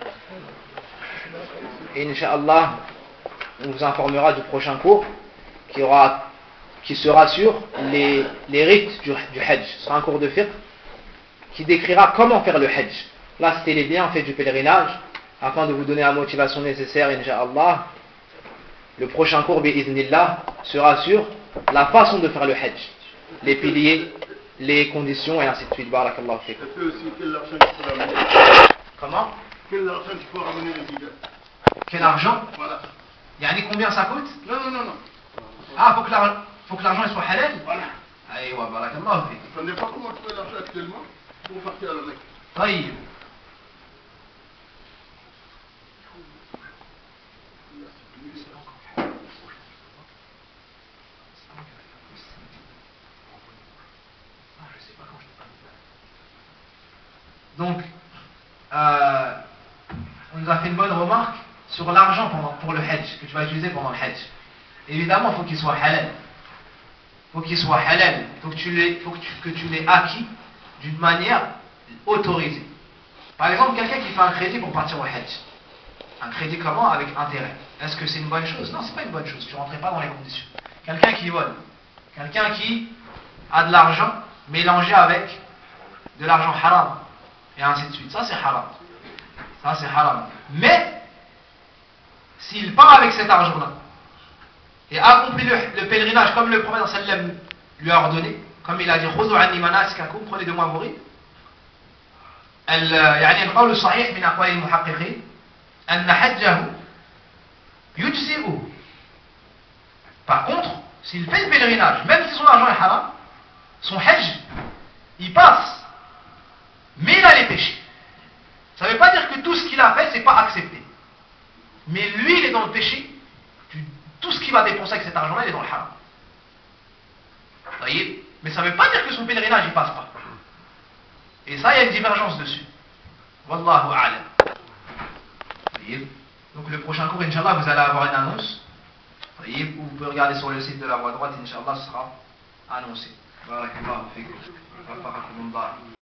Inch'Allah, on vous informera du prochain cours qui sera sur les rites du Hajj. Ce sera un cours de fiqh qui décrira comment faire le Hajj. Là, c'était les bienfaits du pèlerinage, afin de vous donner la motivation nécessaire, Inch'Allah. Le prochain cours, bi'idhnillah, sera sur la façon de faire le Hajj, les piliers, les conditions et ainsi de suite. Barakallahu fiqh. Et puis aussi, quel argent il faut ramener? Comment? Quel argent il faut ramener les bidets? Quel argent? Voilà. Yani combien ça coûte? Non. Ah, faut que l'argent soit halal? Voilà. Aywa, barakallahu fiqh. Je ne sais pas comment trouver l'argent actuellement pour partir à la Mecque. طيب. Donc, on nous a fait une bonne remarque sur l'argent pour le Hajj, que tu vas utiliser pendant le Hajj. Évidemment, il faut qu'il soit halal. Il faut qu'il soit halal. Il faut que tu l'aies acquis d'une manière autorisée. Par exemple, quelqu'un qui fait un crédit pour partir au Hajj. Un crédit comment? Avec intérêt. Est-ce que c'est une bonne chose? Non, c'est pas une bonne chose. Tu ne rentrais pas dans les conditions. Quelqu'un qui vole. Quelqu'un qui a de l'argent mélangé avec de l'argent haram. Et ainsi de suite. Ça, c'est haram. Ça, c'est haram. Mais, s'il part avec cet argent-là et accomplit le pèlerinage comme le prophète sallam lui a ordonné, comme il a dit khudhu anni manasikakum, prenez de moi vos rites. يعني القول الصحيح من أقوال المحققين أن حجه يجزئه. Par contre, s'il fait le pèlerinage, même si son argent est haram, son hajj, il passe. Mais il a les péchés. Ça ne veut pas dire que tout ce qu'il a fait, c'est pas accepté. Mais lui, il est dans le péché. Tout ce qu'il va dépenser avec cet argent-là, il est dans le haram. Vous voyez? Mais ça ne veut pas dire que son pèlerinage, il passe pas. Et ça, il y a une divergence dessus. Wallahu a'lam. Vous voyez? Donc le prochain cours, Inch'Allah, vous allez avoir une annonce. Vous voyez? Vous pouvez regarder sur le site de la voie droite, Inch'Allah, ce sera annoncé. Barakallahu fikum.